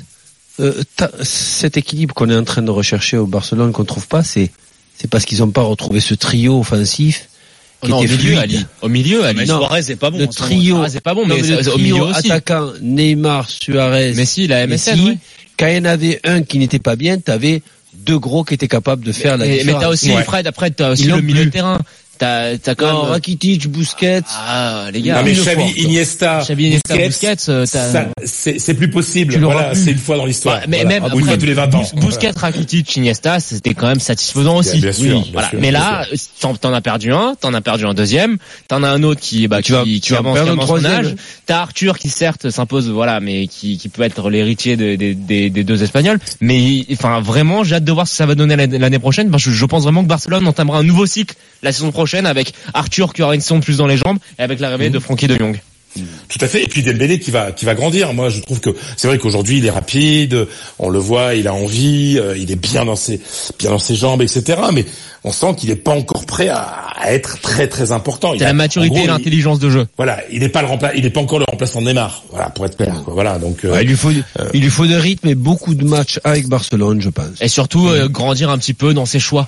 cet équilibre qu'on est en train de rechercher au Barcelone qu'on trouve pas, c'est parce qu'ils n'ont pas retrouvé ce trio offensif qui était fluide. Au milieu, Ali. Mais Suarez est pas bon. Le trio, Suarez est pas bon, mais le au milieu aussi. attaquant Neymar, Suarez, Messi, la MSN, oui. Quand il y en avait un qui n'était pas bien, t'avais deux gros qui étaient capables de faire la différence. Mais t'as aussi, Fred, après t'as aussi le milieu de terrain. T'as quand même Rakitic, Busquets. Ah, les gars. Non, mais Xavi, Iniesta, Busquets, c'est plus possible. Voilà, c'est une fois dans l'histoire. Ouais, mais voilà. même Une fois tous les 20 ans. Busquets, Rakitic, Iniesta, c'était quand même satisfaisant aussi. Bien sûr, oui, voilà. Mais là, t'en as perdu un deuxième, t'en as un autre qui avance son âge. T'as Arthur qui certes s'impose, voilà, mais qui peut être l'héritier des deux Espagnols. Mais enfin, vraiment, j'ai hâte de voir ce que ça va donner l'année prochaine. Parce que je pense vraiment que Barcelone entamera un nouveau cycle la saison prochaine avec Arthur qui aura une saison de plus dans les jambes et avec l'arrivée de Frenkie de Jong. Tout à fait. Et puis Dembélé qui va grandir. Moi, je trouve que c'est vrai qu'aujourd'hui il est rapide, on le voit, il a envie, il est bien dans ses jambes, etc. Mais on sent qu'il n'est pas encore prêt à être très très important. C'est la maturité et l'intelligence de jeu. Voilà, il n'est pas encore le remplaçant de Neymar. Voilà, pour être clair. Quoi. Voilà, donc il lui faut de rythme et beaucoup de matchs avec Barcelone, je pense. Et surtout grandir un petit peu dans ses choix.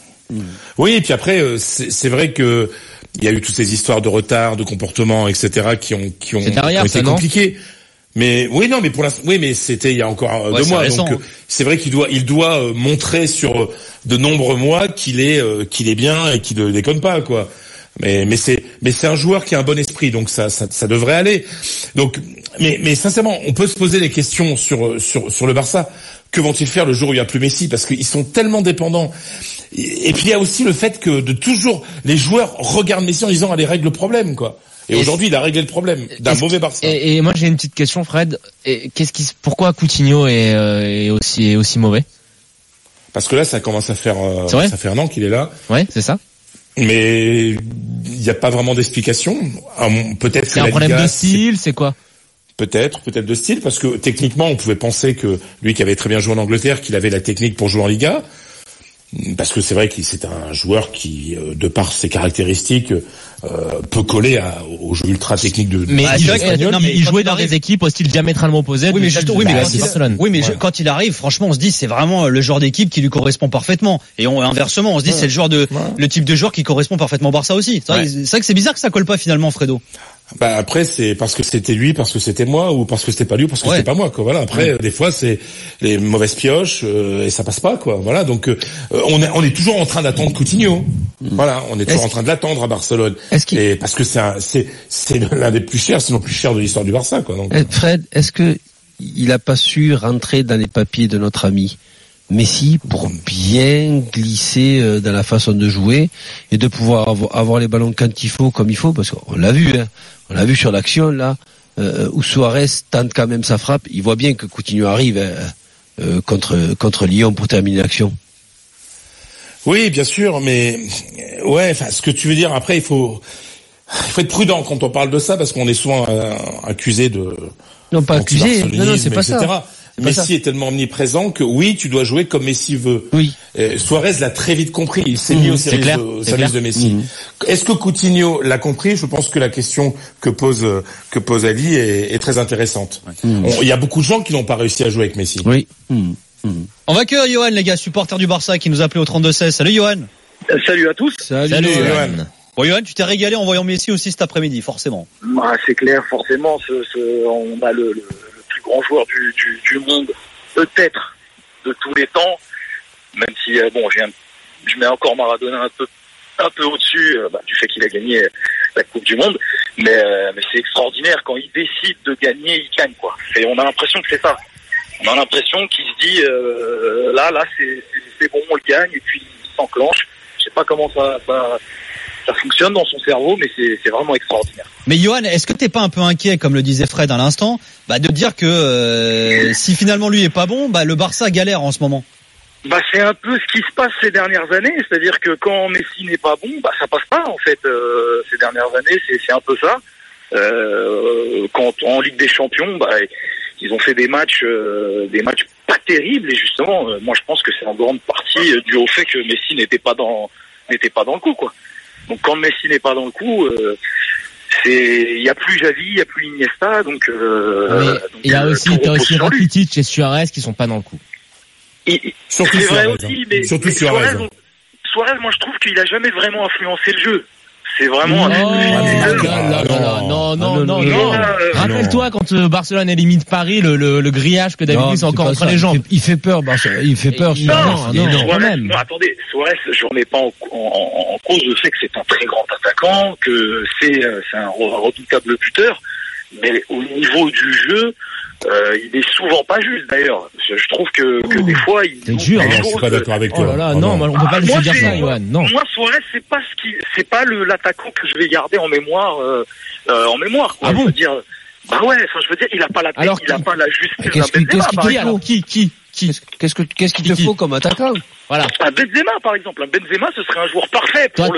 Oui, et puis après, c'est vrai que il y a eu toutes ces histoires de retard, de comportement, etc. qui ont été compliquées. Mais oui, non, mais pour l'instant, oui, mais c'était il y a encore 2 mois. Récent, Donc c'est vrai qu'il doit montrer sur de nombreux mois qu'il est bien et qu'il ne déconne pas, quoi. Mais c'est un joueur qui a un bon esprit, donc ça devrait aller. Donc, mais sincèrement, on peut se poser des questions sur le Barça. Que vont-ils faire le jour où il n'y a plus Messi? Parce qu'ils sont tellement dépendants. Et puis il y a aussi le fait que de toujours les joueurs regardent Messi en disant allez règle le problème, quoi. Et aujourd'hui il a réglé le problème d'un mauvais Barça. Et moi j'ai une petite question, Fred. Pourquoi Coutinho est aussi mauvais? Parce que là ça commence à faire ça fait 1 an qu'il est là. Ouais, c'est ça. Mais il n'y a pas vraiment d'explication. Peut-être c'est un problème de style, c'est quoi? Peut-être de style, parce que techniquement, on pouvait penser que lui qui avait très bien joué en Angleterre, qu'il avait la technique pour jouer en Liga, parce que c'est vrai que c'est un joueur qui, de par ses caractéristiques, peut coller au jeu ultra technique de. Mais il jouait dans des équipes au style diamétralement opposé. Quand il arrive, franchement, on se dit c'est vraiment le genre d'équipe qui lui correspond parfaitement. Et inversement, on se dit c'est le type de joueur qui correspond parfaitement au Barça aussi. C'est vrai que c'est bizarre que ça colle pas finalement, Fredo. Bah après c'est parce que c'était lui, parce que c'était moi, ou parce que c'était pas lui, parce que c'était pas moi, quoi. Voilà. Après des fois c'est les mauvaises pioches et ça passe pas, quoi. Voilà. Donc on est toujours en train d'attendre Coutinho. Voilà, on est toujours en train de l'attendre à Barcelone. Et parce que c'est l'un des plus chers, sinon plus cher de l'histoire du Barça, quoi. Donc. Fred, est-ce que il a pas su rentrer dans les papiers de notre ami Messi pour bien glisser dans la façon de jouer et de pouvoir avoir les ballons quand il faut, comme il faut, parce qu'on l'a vu, hein. On l'a vu sur l'action là, où Suarez tente quand même sa frappe. Il voit bien que Coutinho arrive contre Lyon pour terminer l'action. Oui, bien sûr, mais ce que tu veux dire après, il faut être prudent quand on parle de ça, parce qu'on est souvent accusé de non pas accusé, non c'est pas etc. ça. Messi est tellement omniprésent que oui, tu dois jouer comme Messi veut. Oui. Suarez l'a très vite compris. Il s'est mis au service de Messi. Est-ce que Coutinho l'a compris? Je pense que la question que pose Ali est très intéressante. Il y a beaucoup de gens qui n'ont pas réussi à jouer avec Messi. Oui. On va accueillir Johan, les gars, supporter du Barça, qui nous a appelé au 32-16. Salut Johan. Salut à tous. Salut Johan. Bon, Johan, tu t'es régalé en voyant Messi aussi cet après-midi, forcément. C'est clair, forcément. On a le plus grand joueur du monde, peut-être de tous les temps, même si je mets encore Maradona un peu au-dessus du fait qu'il a gagné la Coupe du Monde, mais c'est extraordinaire quand il décide de gagner, il gagne, quoi. On a l'impression que c'est ça. On a l'impression qu'il se dit là c'est bon, on le gagne, et puis il s'enclenche. Je sais pas comment ça fonctionne dans son cerveau, mais c'est vraiment extraordinaire. Mais Johan, est-ce que t'es pas un peu inquiet, comme le disait Fred à l'instant, de dire que si finalement lui est pas bon, le Barça galère en ce moment? C'est un peu ce qui se passe ces dernières années, c'est-à-dire que quand Messi n'est pas bon, ça passe pas en fait. Ces dernières années, c'est un peu ça. Quand en Ligue des Champions, ils ont fait des matchs pas terribles, et justement, moi je pense que c'est en grande partie dû au fait que Messi n'était pas dans le coup, quoi. Donc quand Messi n'est pas dans le coup, il y a plus Xavi, il y a plus Iniesta, donc il y a aussi Rakitic et Suarez qui sont pas dans le coup. Surtout c'est vrai aussi, mais surtout Suarez. Suarez, moi je trouve qu'il a jamais vraiment influencé le jeu. C'est vraiment non. Rappelle-toi quand Barcelone élimine Paris, le grillage que David Luiz a encore entre les jambes. Il fait peur, il fait peur. Non, attendez, Suarez, je remets pas en cause le fait que c'est un très grand attaquant, que c'est un redoutable buteur, mais au niveau du jeu, il est souvent pas juste d'ailleurs. Je trouve que des fois il dur. Je suis pas d'accord avec toi. Oh là là, non, on peut pas laisser dire ça, Yoann. Non. Moi, Suarez, c'est pas l'attaquant que je vais garder en mémoire. Quoi. Ah bon? Je veux dire, il a pas la technique, il a pas la justesse d'un Benzema. Qu'est-ce qu'il te faut comme attaquant? Voilà. Un Benzema, par exemple. Un Benzema, ce serait un joueur parfait pour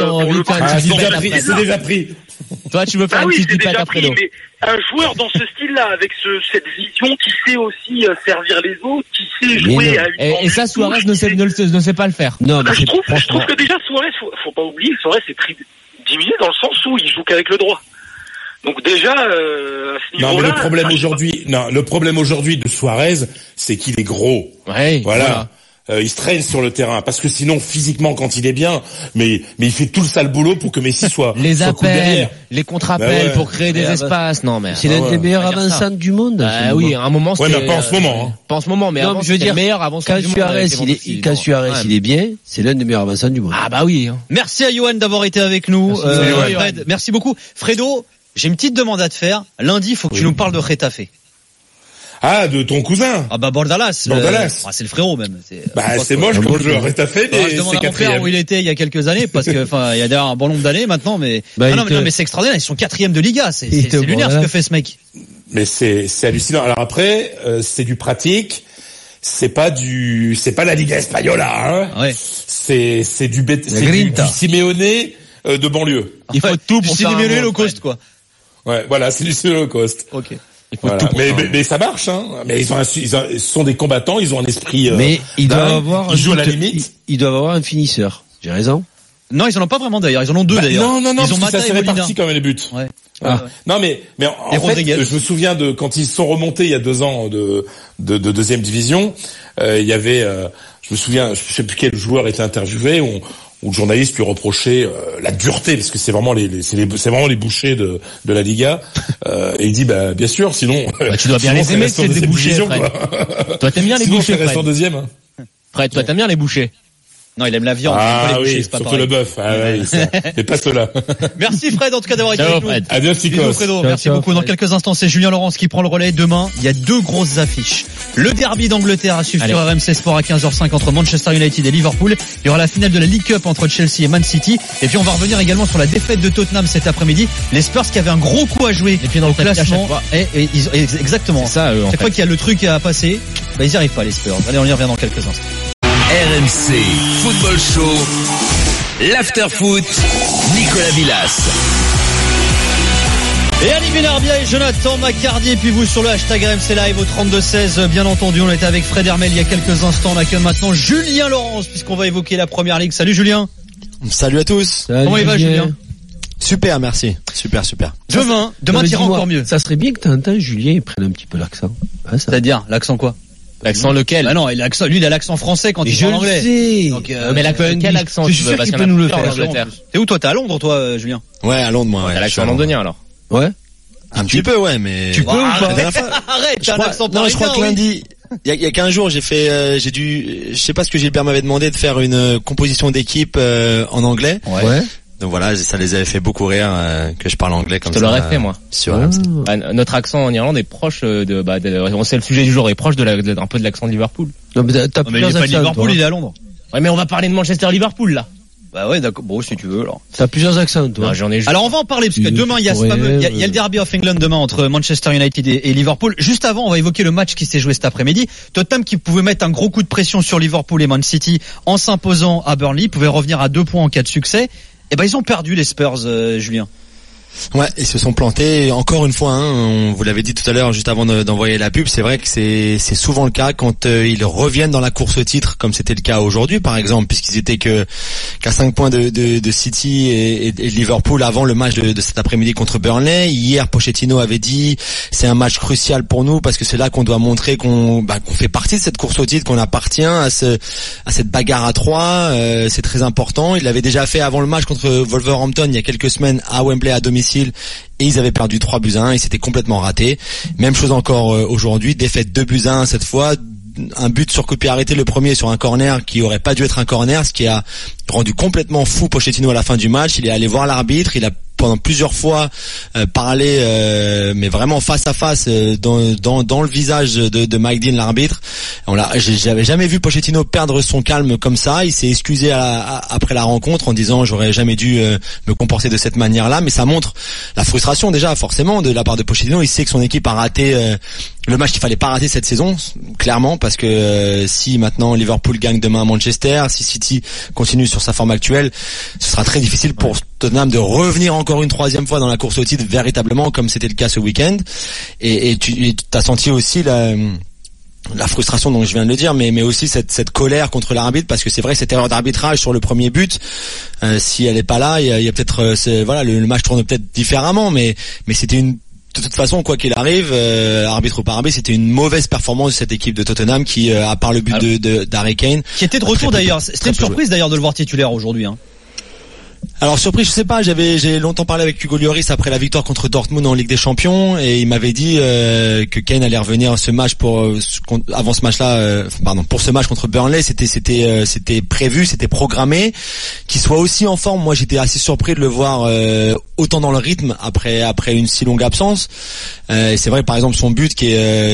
c'est déjà pris. Toi, tu veux faire une petite pipette après l'eau. Mais un joueur dans ce style-là, avec cette vision, qui sait aussi servir les autres, qui sait jouer à une... Et ça, Suarez ne sait pas le faire. Non, mais je trouve que déjà, Suarez, faut pas oublier, Suarez est très diminué dans le sens où il joue qu'avec le droit. Donc déjà, à ce niveau-là... Non, mais le problème aujourd'hui de Suarez, c'est qu'il est gros. Ouais, voilà. Il se traîne sur le terrain parce que sinon physiquement quand il est bien, mais il fait tout le sale boulot pour que Messi soit les appels, les contre-appels ouais. pour créer des espaces. Non mais c'est l'un des meilleurs avançants du monde. Oui, à un moment c'était mais pas en ce moment. Pas en ce moment, mais avant je veux dire meilleur avançant du monde. Quand Suarez il est bien, c'est l'un des meilleurs avançants du monde. Ah bah oui. Merci à Yoann d'avoir été avec nous. Fred, merci beaucoup. Fredo, j'ai une petite demande à te faire. Lundi, il faut que tu nous parles de Getafe. Ah, de ton cousin. Ah bah Bordalas. C'est le frérot même. C'est moche comme joueur. Getafe, mais c'est quatrième. Où il était il y a quelques années, parce que il y a d'ailleurs un bon nombre d'années maintenant, mais mais c'est extraordinaire. Ils sont 4e de Liga. C'est lunaire ce que fait ce mec. Mais c'est hallucinant. Alors après, c'est du pratique. C'est pas la Liga Española, hein. Ouais. C'est du Simeone de banlieue. Il faut tout pour faire Simeone low cost, quoi. Ouais, voilà, c'est du low cost. Ok. Voilà. Mais ça marche, hein. Mais ils sont des combattants, ils ont un esprit. Mais ils jouent à la limite. Ils doivent avoir un finisseur. J'ai raison. Non, ils en ont pas vraiment d'ailleurs. Ils en ont deux d'ailleurs. Non, ils ont parce que ça s'est réparti quand même les buts. Ouais. Non, mais en fait, je me souviens de quand ils sont remontés il y a 2 ans de deuxième division. Il y avait, je me souviens, je sais plus quel joueur était interviewé où le journaliste lui reprochait la dureté parce que c'est vraiment les bouchers de la Liga. Et il dit bien sûr, sinon tu dois bien les aimer, c'est des bouchers. Toi t'aimes bien les bouchers, Fred. Sinon, deuxième. Hein. Fred, toi t'aimes bien les bouchers. Non, il aime la viande. Ah oui, surtout le bœuf. Mais pas cela. Merci Fred, en tout cas d'avoir été avec nous. Adieu Fredo. Merci beaucoup. Dans quelques instants, c'est Julien Laurence qui prend le relais. Demain, il y a 2 grosses affiches. Le derby d'Angleterre à suivre sur RMC Sport à 15h05 entre Manchester United et Liverpool. Il y aura la finale de la League Cup entre Chelsea et Man City. Et puis on va revenir également sur la défaite de Tottenham cet après-midi. Les Spurs qui avaient un gros coup à jouer. Et puis dans le classement. Exactement. C'est ça, chaque fois qu'il y a le truc à passer, ils y arrivent pas les Spurs. Allez, on y revient dans quelques instants. RMC Football Show, l'after-foot, Nicolas Villas. Et Ali Benarbia et Jonathan Macardy, et puis vous sur le hashtag RMC Live au 32-16. Bien entendu, on était avec Fred Hermel il y a quelques instants. On accueille maintenant Julien Laurence, puisqu'on va évoquer la Première Ligue. Salut Julien. Salut à tous. Comment il va Julien? Super, merci. Super. Demain t'ira encore mieux. Ça serait bien que t'entends Julien, il prenne un petit peu l'accent. C'est-à-dire, l'accent quoi? L'accent lequel? Bah non, lui il a l'accent français quand il parle anglais. Sais. Donc, mais quel accent tu veux? Parce qu'il peut nous le faire. T'es où toi? T'es à Londres toi, Julien? Ouais, à Londres moi. T'as l'accent londonien alors? Ouais. Un petit peu, ouais, mais. Tu peux ou pas? Arrête, t'as un accent parisien. Non, je crois que lundi, il y a 15 jours, je sais pas ce que Gilbert m'avait demandé de faire une composition d'équipe en anglais. Ouais. Donc voilà, ça les avait fait beaucoup rire que je parle anglais comme ça. Je te l'aurais fait moi. Sur notre accent en Irlande est proche c'est le sujet du jour, est proche un peu de l'accent de Liverpool. Non mais t'as il est pas de Liverpool, il est à Londres. Ouais, mais on va parler de Manchester-Liverpool là. Bah ouais, d'accord. Bon, si tu veux alors. T'as plusieurs accents toi. Non, j'en ai juste. Alors on va en parler parce que demain il y a ce fameux, il y a le Derby of England demain entre Manchester United et Liverpool. Juste avant, on va évoquer le match qui s'est joué cet après-midi. Tottenham qui pouvait mettre un gros coup de pression sur Liverpool et Man City en s'imposant à Burnley, pouvait revenir à 2 points en cas de succès. Eh ben ils ont perdu les Spurs, Julien. Ouais, ils se sont plantés encore une fois. On vous l'avait dit tout à l'heure, juste avant d'envoyer la pub. C'est vrai que c'est souvent le cas quand ils reviennent dans la course au titre, comme c'était le cas aujourd'hui, par exemple, puisqu'ils étaient qu'à 5 points de City et de Liverpool avant le match de cet après-midi contre Burnley. Hier, Pochettino avait dit c'est un match crucial pour nous parce que c'est là qu'on doit montrer qu'on fait partie de cette course au titre, qu'on appartient à cette bagarre à 3. C'est très important. Il l'avait déjà fait avant le match contre Wolverhampton il y a quelques semaines à Wembley à domicile. Et ils avaient perdu 3-1 et c'était complètement raté. Même chose encore aujourd'hui, défaite 2-1 cette fois, un but sur coup de pied arrêté, le premier sur un corner qui aurait pas dû être un corner, ce qui a rendu complètement fou Pochettino à la fin du match. Il est allé voir l'arbitre, il a pendant plusieurs fois parlé mais vraiment face à face dans le visage de Mike Dean, l'arbitre. J'avais jamais vu Pochettino perdre son calme comme ça. Il s'est excusé après la rencontre en disant j'aurais jamais dû me comporter de cette manière-là, mais ça montre la frustration déjà forcément de la part de Pochettino. Il sait que son équipe a raté le match qu'il fallait pas rater cette saison, clairement, parce que si maintenant Liverpool gagne demain à Manchester, si City continue sur sa forme actuelle, ce sera très difficile pour Tottenham de revenir encore une troisième fois dans la course au titre véritablement, comme c'était le cas ce week-end. Et tu as senti aussi la frustration dont je viens de le dire, mais aussi cette colère contre l'arbitre, parce que c'est vrai, cette erreur d'arbitrage sur le premier but, si elle est pas là, il y a peut-être le match tourne peut-être différemment, mais c'était de toute façon, quoi qu'il arrive, arbitre ou pas arbitre, c'était une mauvaise performance de cette équipe de Tottenham qui, à part le but d'Harry Kane, qui était de retour d'ailleurs. C'était une surprise d'ailleurs de le voir titulaire aujourd'hui. Alors surprise, je sais pas, j'ai longtemps parlé avec Hugo Lloris après la victoire contre Dortmund en Ligue des Champions et il m'avait dit que Kane allait revenir à ce match pour ce match contre Burnley, c'était prévu, c'était programmé, qu'il soit aussi en forme. Moi, j'étais assez surpris de le voir autant dans le rythme après une si longue absence. C'est vrai, par exemple, son but qui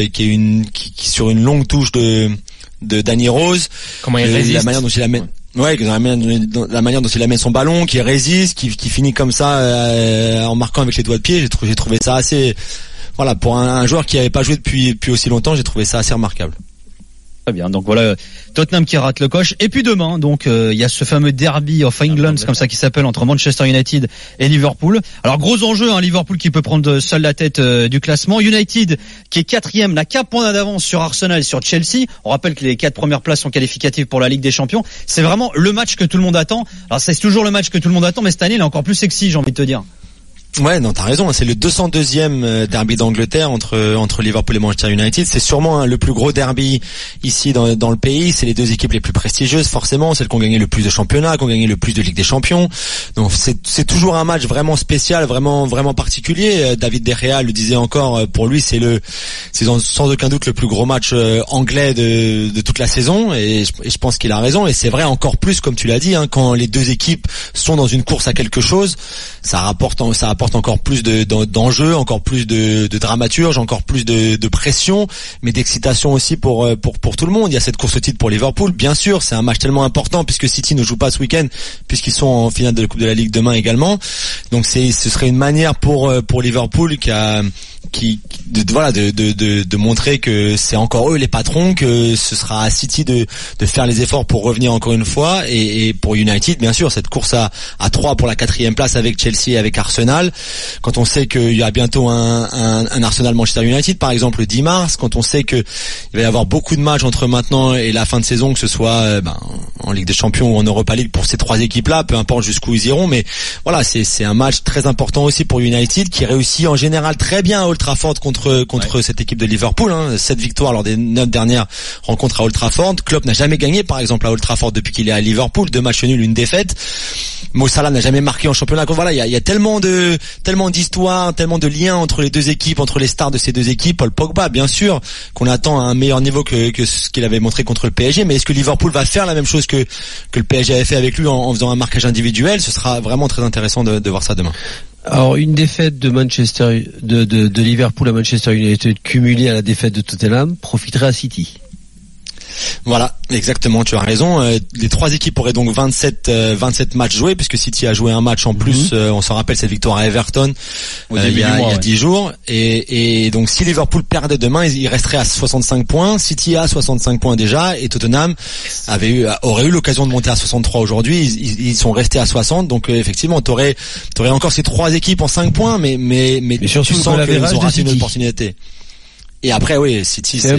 sur une longue touche de Danny Rose, comment il résiste, la manière dont il amène. Ouais, la manière dont il amène son ballon, qui résiste, qui finit comme ça en marquant avec les doigts de pied, j'ai trouvé ça assez, voilà, pour un joueur qui avait pas joué depuis aussi longtemps, j'ai trouvé ça assez remarquable. Très bien, donc voilà, Tottenham qui rate le coche. Et puis demain, donc il y a ce fameux Derby of England, c'est comme ça qu'il s'appelle, entre Manchester United et Liverpool. Alors gros enjeu, Liverpool qui peut prendre seul la tête du classement. United qui est 4e, n'a qu'un point d'avance sur Arsenal et sur Chelsea. On rappelle que les 4 premières places sont qualificatives pour la Ligue des Champions. C'est vraiment le match que tout le monde attend. Alors c'est toujours le match que tout le monde attend, mais cette année il est encore plus sexy, j'ai envie de te dire. Ouais, non, t'as raison. C'est le 202e derby d'Angleterre entre Liverpool et Manchester United. C'est sûrement le plus gros derby ici dans le pays. C'est les deux équipes les plus prestigieuses, forcément, celles qui ont gagné le plus de championnats, qui ont gagné le plus de Ligue des Champions. Donc c'est toujours un match vraiment spécial, vraiment particulier. David De Gea le disait encore. Pour lui, c'est sans aucun doute le plus gros match anglais de toute la saison. Et je pense qu'il a raison. Et c'est vrai encore plus, comme tu l'as dit, quand les deux équipes sont dans une course à quelque chose, ça apporte encore plus d'enjeux, encore plus de dramaturge, encore plus de pression, mais d'excitation aussi pour tout le monde. Il y a cette course au titre pour Liverpool, bien sûr, c'est un match tellement important puisque City ne joue pas ce week-end, puisqu'ils sont en finale de la Coupe de la Ligue demain également. Donc ce serait une manière pour Liverpool de montrer que c'est encore eux les patrons, que ce sera à City de faire les efforts pour revenir encore une fois, et pour United, bien sûr, cette course à 3 pour la 4e place avec Chelsea et avec Arsenal. Quand on sait qu'il y a bientôt un Arsenal Manchester United, par exemple, le 10 mars, quand on sait que il va y avoir beaucoup de matchs entre maintenant et la fin de saison, que ce soit en Ligue des Champions ou en Europa League pour ces 3 équipes-là, peu importe jusqu'où ils iront, mais voilà, c'est un match très important aussi pour United, qui réussit en général très bien à Old Trafford contre cette équipe de Liverpool. 7 victoires lors des 9 dernières rencontres à Old Trafford. Klopp n'a jamais gagné, par exemple, à Old Trafford depuis qu'il est à Liverpool. 2 matchs nuls, 1 défaite. Mo Salah n'a jamais marqué en championnat. Voilà, il y a tellement d'histoires, tellement de liens entre les deux équipes, entre les stars de ces deux équipes. Paul Pogba, bien sûr, qu'on attend à un meilleur niveau que ce qu'il avait montré contre le PSG. Mais est-ce que Liverpool va faire la même chose que le PSG avait fait avec lui en faisant un marquage individuel? Ce sera vraiment très intéressant de voir ça demain. Alors une défaite de Manchester, de Liverpool à Manchester United cumulée à la défaite de Tottenham profiterait à City. Voilà, exactement, tu as raison. Les trois équipes auraient donc 27 matchs joués, puisque City a joué un match en plus. On s'en rappelle cette victoire à Everton il y a 10 jours. Et donc si Liverpool perdait demain, il resterait à 65 points. City a 65 points déjà, et Tottenham aurait eu l'occasion de monter à 63 aujourd'hui. Ils sont restés à 60. Donc effectivement, t'aurais encore ces trois équipes en 5 points, mais tu sens qu'ils ont raté une opportunité. Et après, oui, City, c'est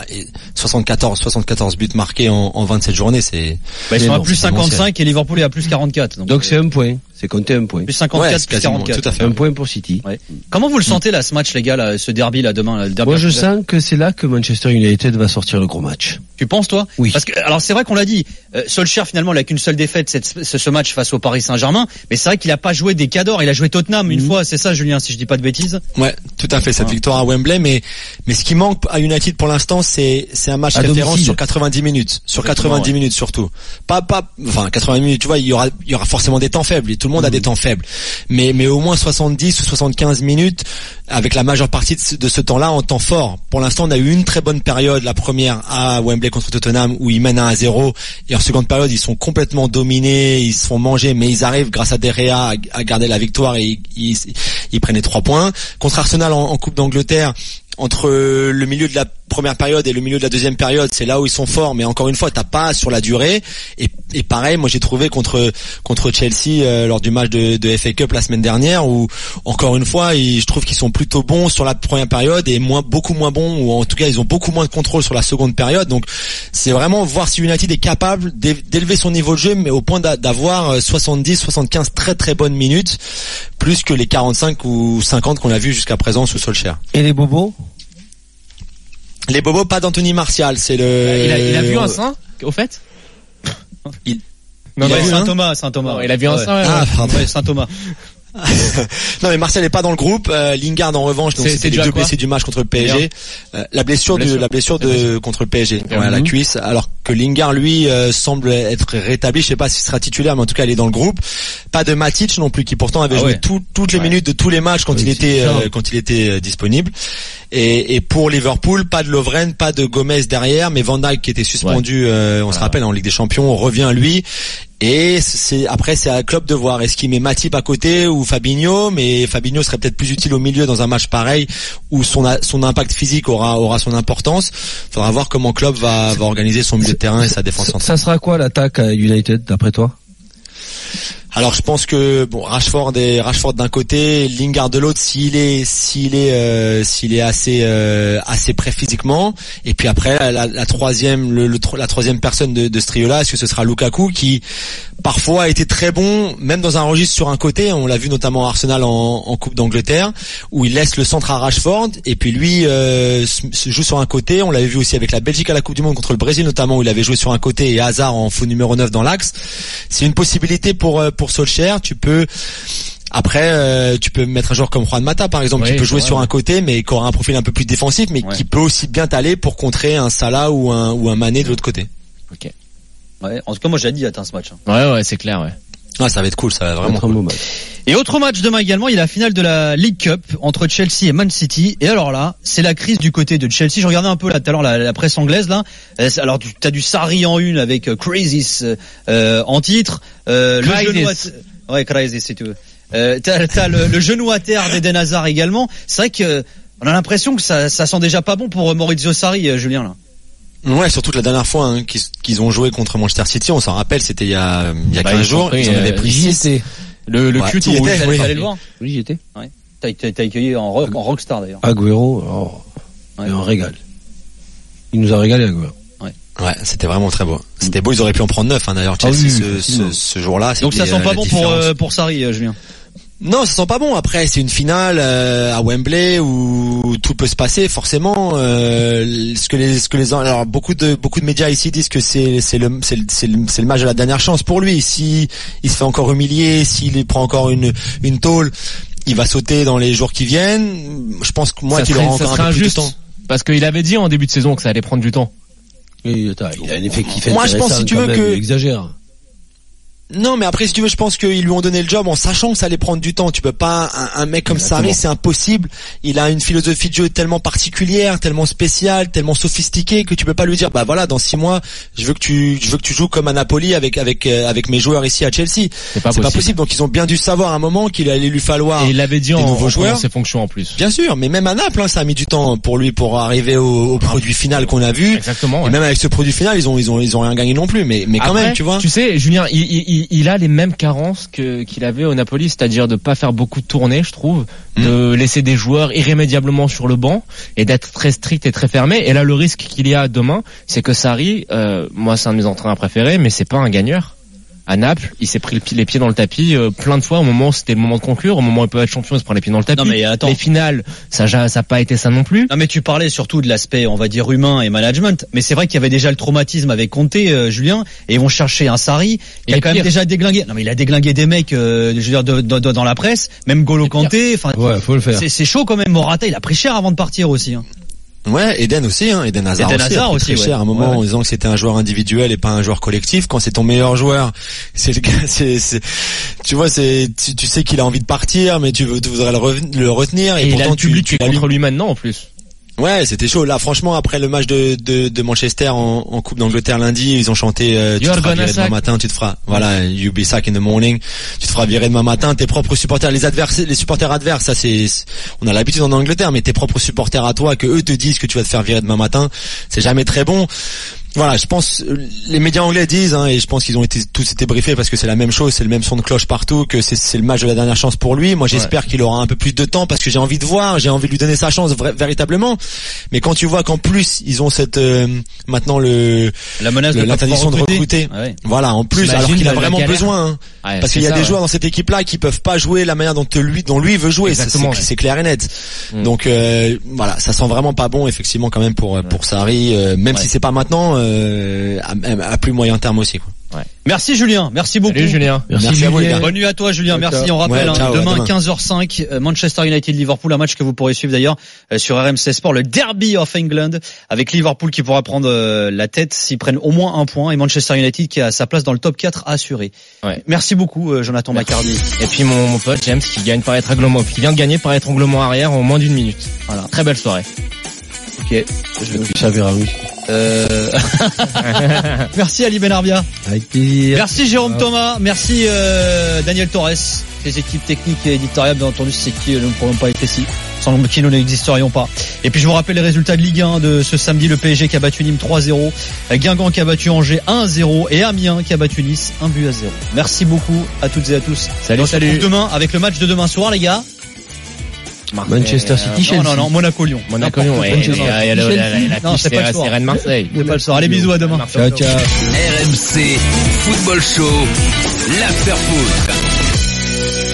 74 buts marqués en 27 journées, c'est... ils sont à plus 55 et Liverpool est à plus 44. Donc c'est un point. C'est compté un point. Plus 54, plus 44. Tout à fait. Un point pour City. Ouais. Comment vous le sentez là, ce match, les gars, là, ce derby là demain, le derby? Moi, je sens que c'est là que Manchester United va sortir le gros match. Tu penses, toi? Oui. Parce que, alors c'est vrai qu'on l'a dit, Solskjaer finalement il a qu'une seule défaite, ce match face au Paris Saint-Germain, mais c'est vrai qu'il a pas joué des cadors, il a joué Tottenham une fois, c'est ça, Julien, si je dis pas de bêtises? Ouais, tout à fait, cette victoire à Wembley, mais ce qui manque à United pour l'instant, c'est un match référence sur 90 minutes, sur 90 minutes surtout. Enfin 80 minutes, tu vois, il y aura forcément des temps faibles, et tout le monde a des temps faibles. Mais au moins 70 ou 75 minutes, avec la majeure partie de ce temps-là en temps fort. Pour l'instant, on a eu une très bonne période, la première à Wembley contre Tottenham, où ils mènent 1-0, et en seconde période, ils sont complètement dominés, ils se font manger, mais ils arrivent, grâce à De Gea, à garder la victoire, et ils prennent les 3 points. Contre Arsenal en Coupe d'Angleterre, entre le milieu de la première période et le milieu de la deuxième période, c'est là où ils sont forts, mais encore une fois, t'as pas sur la durée. Et pareil, moi j'ai trouvé contre Chelsea lors du match de FA Cup la semaine dernière, où encore une fois, je trouve qu'ils sont plutôt bons sur la première période et beaucoup moins bons, ou en tout cas ils ont beaucoup moins de contrôle sur la seconde période. Donc c'est vraiment voir si United est capable d'élever son niveau de jeu, mais au point d'avoir 70-75 très très bonnes minutes, plus que les 45 ou 50 qu'on a vu jusqu'à présent sous Solskjaer. Et les bobos? Les bobos, pas d'Anthony Martial, c'est le... Il a vu un sein, au fait? Saint-Thomas. Non, il a vu un sein, Saint-Thomas. Non, mais Martial n'est pas dans le groupe. Lingard en revanche, donc c'était les deux blessés du match contre le PSG. La blessure contre le PSG, à la cuisse. Alors que Lingard lui semble être rétabli. Je sais pas s'il sera titulaire, mais en tout cas il est dans le groupe. Pas de Matic non plus, qui pourtant avait joué toutes les minutes de tous les matchs quand il était disponible. Et pour Liverpool, pas de Lovren, pas de Gomez derrière, mais Van Dijk qui était suspendu, on se rappelle, en Ligue des Champions, revient lui. Et après c'est à Klopp de voir, est-ce qu'il met Matip à côté ou Fabinho, mais Fabinho serait peut-être plus utile au milieu dans un match pareil où son impact physique aura son importance. Faudra voir comment Klopp va organiser son milieu de terrain et sa défense centrale. Ça sera quoi l'attaque à United d'après toi? Alors je pense que Rashford d'un côté, Lingard de l'autre, s'il est assez prêt physiquement, et puis après la troisième personne de ce trio-là, est-ce que ce sera Lukaku, qui parfois a été très bon même dans un registre sur un côté, on l'a vu notamment à Arsenal en Coupe d'Angleterre, où il laisse le centre à Rashford et puis lui se joue sur un côté. On l'avait vu aussi avec la Belgique à la Coupe du Monde contre le Brésil notamment, où il avait joué sur un côté et Hazard en faux numéro 9 dans l'axe. C'est une possibilité pour Solskjaer. Tu peux mettre un joueur comme Juan Mata par exemple, qui peut jouer sur un côté mais qui aura un profil un peu plus défensif, mais qui peut aussi bien t'aller pour contrer un Salah ou un Mané de l'autre côté. Ok. Ouais, en tout cas moi j'ai dit atteint ce match. Ouais, c'est clair, ouais. Ah, ça va être cool, ça va vraiment être cool. Et autre match demain également, il y a la finale de la League Cup entre Chelsea et Man City. Et alors là, c'est la crise du côté de Chelsea. Je regardais un peu là tout à l'heure la presse anglaise là. Alors t'as du Sarri en une avec Crazy en titre. Le genou Crazy si tu veux. T'as le genou à terre d'Eden Hazard également. C'est vrai que on a l'impression que ça sent déjà pas bon pour Maurizio Sarri, Julien là. Ouais, surtout que la dernière fois qu'ils ont joué contre Manchester City, on s'en rappelle, c'était il y a 15 jours, ils en avaient pris 6. Le cul tout rouge, fallait le voir. Oui, j'y étais. Ouais. T'as accueilli en rockstar d'ailleurs. Agüero, un régal. Il nous a régalé, Agüero. Ouais, c'était vraiment très beau. C'était beau, ils auraient pu en prendre 9 d'ailleurs Chelsea ce jour-là. Donc ça sent pas bon pour Sarri, Julien. Non, ça sent pas bon. Après, c'est une finale à Wembley où tout peut se passer forcément. Alors beaucoup de médias ici disent que c'est le match de la dernière chance pour lui. Si il se fait encore humilier, s'il prend encore une tôle, il va sauter dans les jours qui viennent. Je pense que qu'il aura encore un peu plus de temps. Parce qu'il avait dit en début de saison que ça allait prendre du temps. Il a un effectif intéressant. Moi, je pense, si tu veux, il exagère. Non, mais après, si tu veux, je pense qu'ils lui ont donné le job en sachant que ça allait prendre du temps. Tu peux pas, un mec comme Sarri, c'est impossible. Il a une philosophie de jeu tellement particulière, tellement spéciale, tellement sophistiquée que tu peux pas lui dire, bah voilà, dans 6 mois, je veux que tu joues comme à Napoli avec mes joueurs ici à Chelsea. C'est pas possible. Donc ils ont bien dû savoir à un moment qu'il allait lui falloir. Et il l'avait dit en nouveaux joueurs. Ses fonctions en plus. Bien sûr, mais même à Naples, ça a mis du temps pour lui pour arriver au produit final qu'on a vu. Exactement. Et même avec ce produit final, ils ont rien gagné non plus. Mais quand même, tu vois. Tu sais, Julien, il a les mêmes carences qu'il avait au Napoli, c'est-à-dire de pas faire beaucoup de tournées, je trouve, de laisser des joueurs irrémédiablement sur le banc et d'être très strict et très fermé. Et là, le risque qu'il y a demain, c'est que Sarri, moi, c'est un de mes entraîneurs préférés, mais c'est pas un gagneur. À Naples, il s'est pris les pieds dans le tapis plein de fois au moment où c'était le moment de conclure, au moment où il peut être champion, il se prend les pieds dans le tapis. Non, mais attends. Les finales, ça a pas été ça non plus. Non, mais tu parlais surtout de l'aspect, on va dire, humain et management. Mais c'est vrai qu'il y avait déjà le traumatisme avec Conte, Julien, et ils vont chercher un Sarri qui a quand même déjà déglingué. Non, mais il a déglingué des mecs, je veux dire, dans la presse, même Golo Kanté. Enfin, ouais, faut le faire. C'est chaud quand même. Morata, il a pris cher avant de partir aussi. Hein. Ouais, Eden aussi, Eden Hazard aussi, très cher à un moment en disant que c'était un joueur individuel et pas un joueur collectif. Quand c'est ton meilleur joueur, c'est le gars, tu vois, tu sais qu'il a envie de partir, mais tu voudrais le retenir et pourtant il a le public qui est contre lui maintenant en plus. Ouais, c'était chaud. Là, franchement, après le match de Manchester en Coupe d'Angleterre lundi, ils ont chanté tu te feras virer demain matin, voilà, you be sacked in the morning. Tu te feras virer demain matin. Tes propres supporters, les supporters adverses, ça on a l'habitude en Angleterre, mais tes propres supporters à toi, que eux te disent que tu vas te faire virer demain matin, c'est jamais très bon. Voilà, je pense les médias anglais disent et je pense qu'ils ont tous été briefés parce que c'est la même chose, c'est le même son de cloche partout, que c'est le match de la dernière chance pour lui. Moi, j'espère qu'il aura un peu plus de temps parce que j'ai envie de lui donner sa chance véritablement. Mais quand tu vois qu'en plus ils ont cette maintenant la menace de l'interdiction de recruter, voilà, en plus alors qu'il a vraiment besoin parce qu'il y a des joueurs dans cette équipe là qui peuvent pas jouer la manière dont lui veut jouer, c'est clair et net. Donc voilà, ça sent vraiment pas bon effectivement quand même pour Sarri, même si c'est pas maintenant, à plus moyen terme aussi, quoi. Ouais. Merci Julien, merci beaucoup. Salut Julien. Merci à vous, les gars. Bonne nuit à toi Julien, merci. On rappelle demain 15h05 Manchester United Liverpool, un match que vous pourrez suivre d'ailleurs sur RMC Sport, le Derby of England, avec Liverpool qui pourra prendre la tête s'ils prennent au moins un point et Manchester United qui a sa place dans le top 4 assuré. Ouais. Merci beaucoup Jonathan Macardy. Et puis mon pote James qui vient de gagner par étranglement arrière en moins d'une minute. Voilà, très belle soirée. Ok. Ça verra, oui. Merci Ali Benarbia. Avec plaisir. Merci Jérôme Thomas. Merci Daniel Torres. Les équipes techniques et éditoriales, bien entendu, c'est qui nous ne pourrons pas être ici. Sans qui nous n'existerions pas. Et puis je vous rappelle les résultats de Ligue 1 de ce samedi. Le PSG qui a battu Nîmes 3-0, Guingamp qui a battu Angers 1-0 et Amiens qui a battu Nice 1-0. Merci beaucoup à toutes et à tous. Salut. On se retrouve demain avec le match de demain soir, les gars. Manchester City, Chelsea. Non, Monaco-Lyon. Monaco-Lyon, non, c'est pas le soir. C'est Rennes-Marseille. C'est pas le soir. Allez, bisous, à demain. Ciao. RMC Football Show, l'After Foot.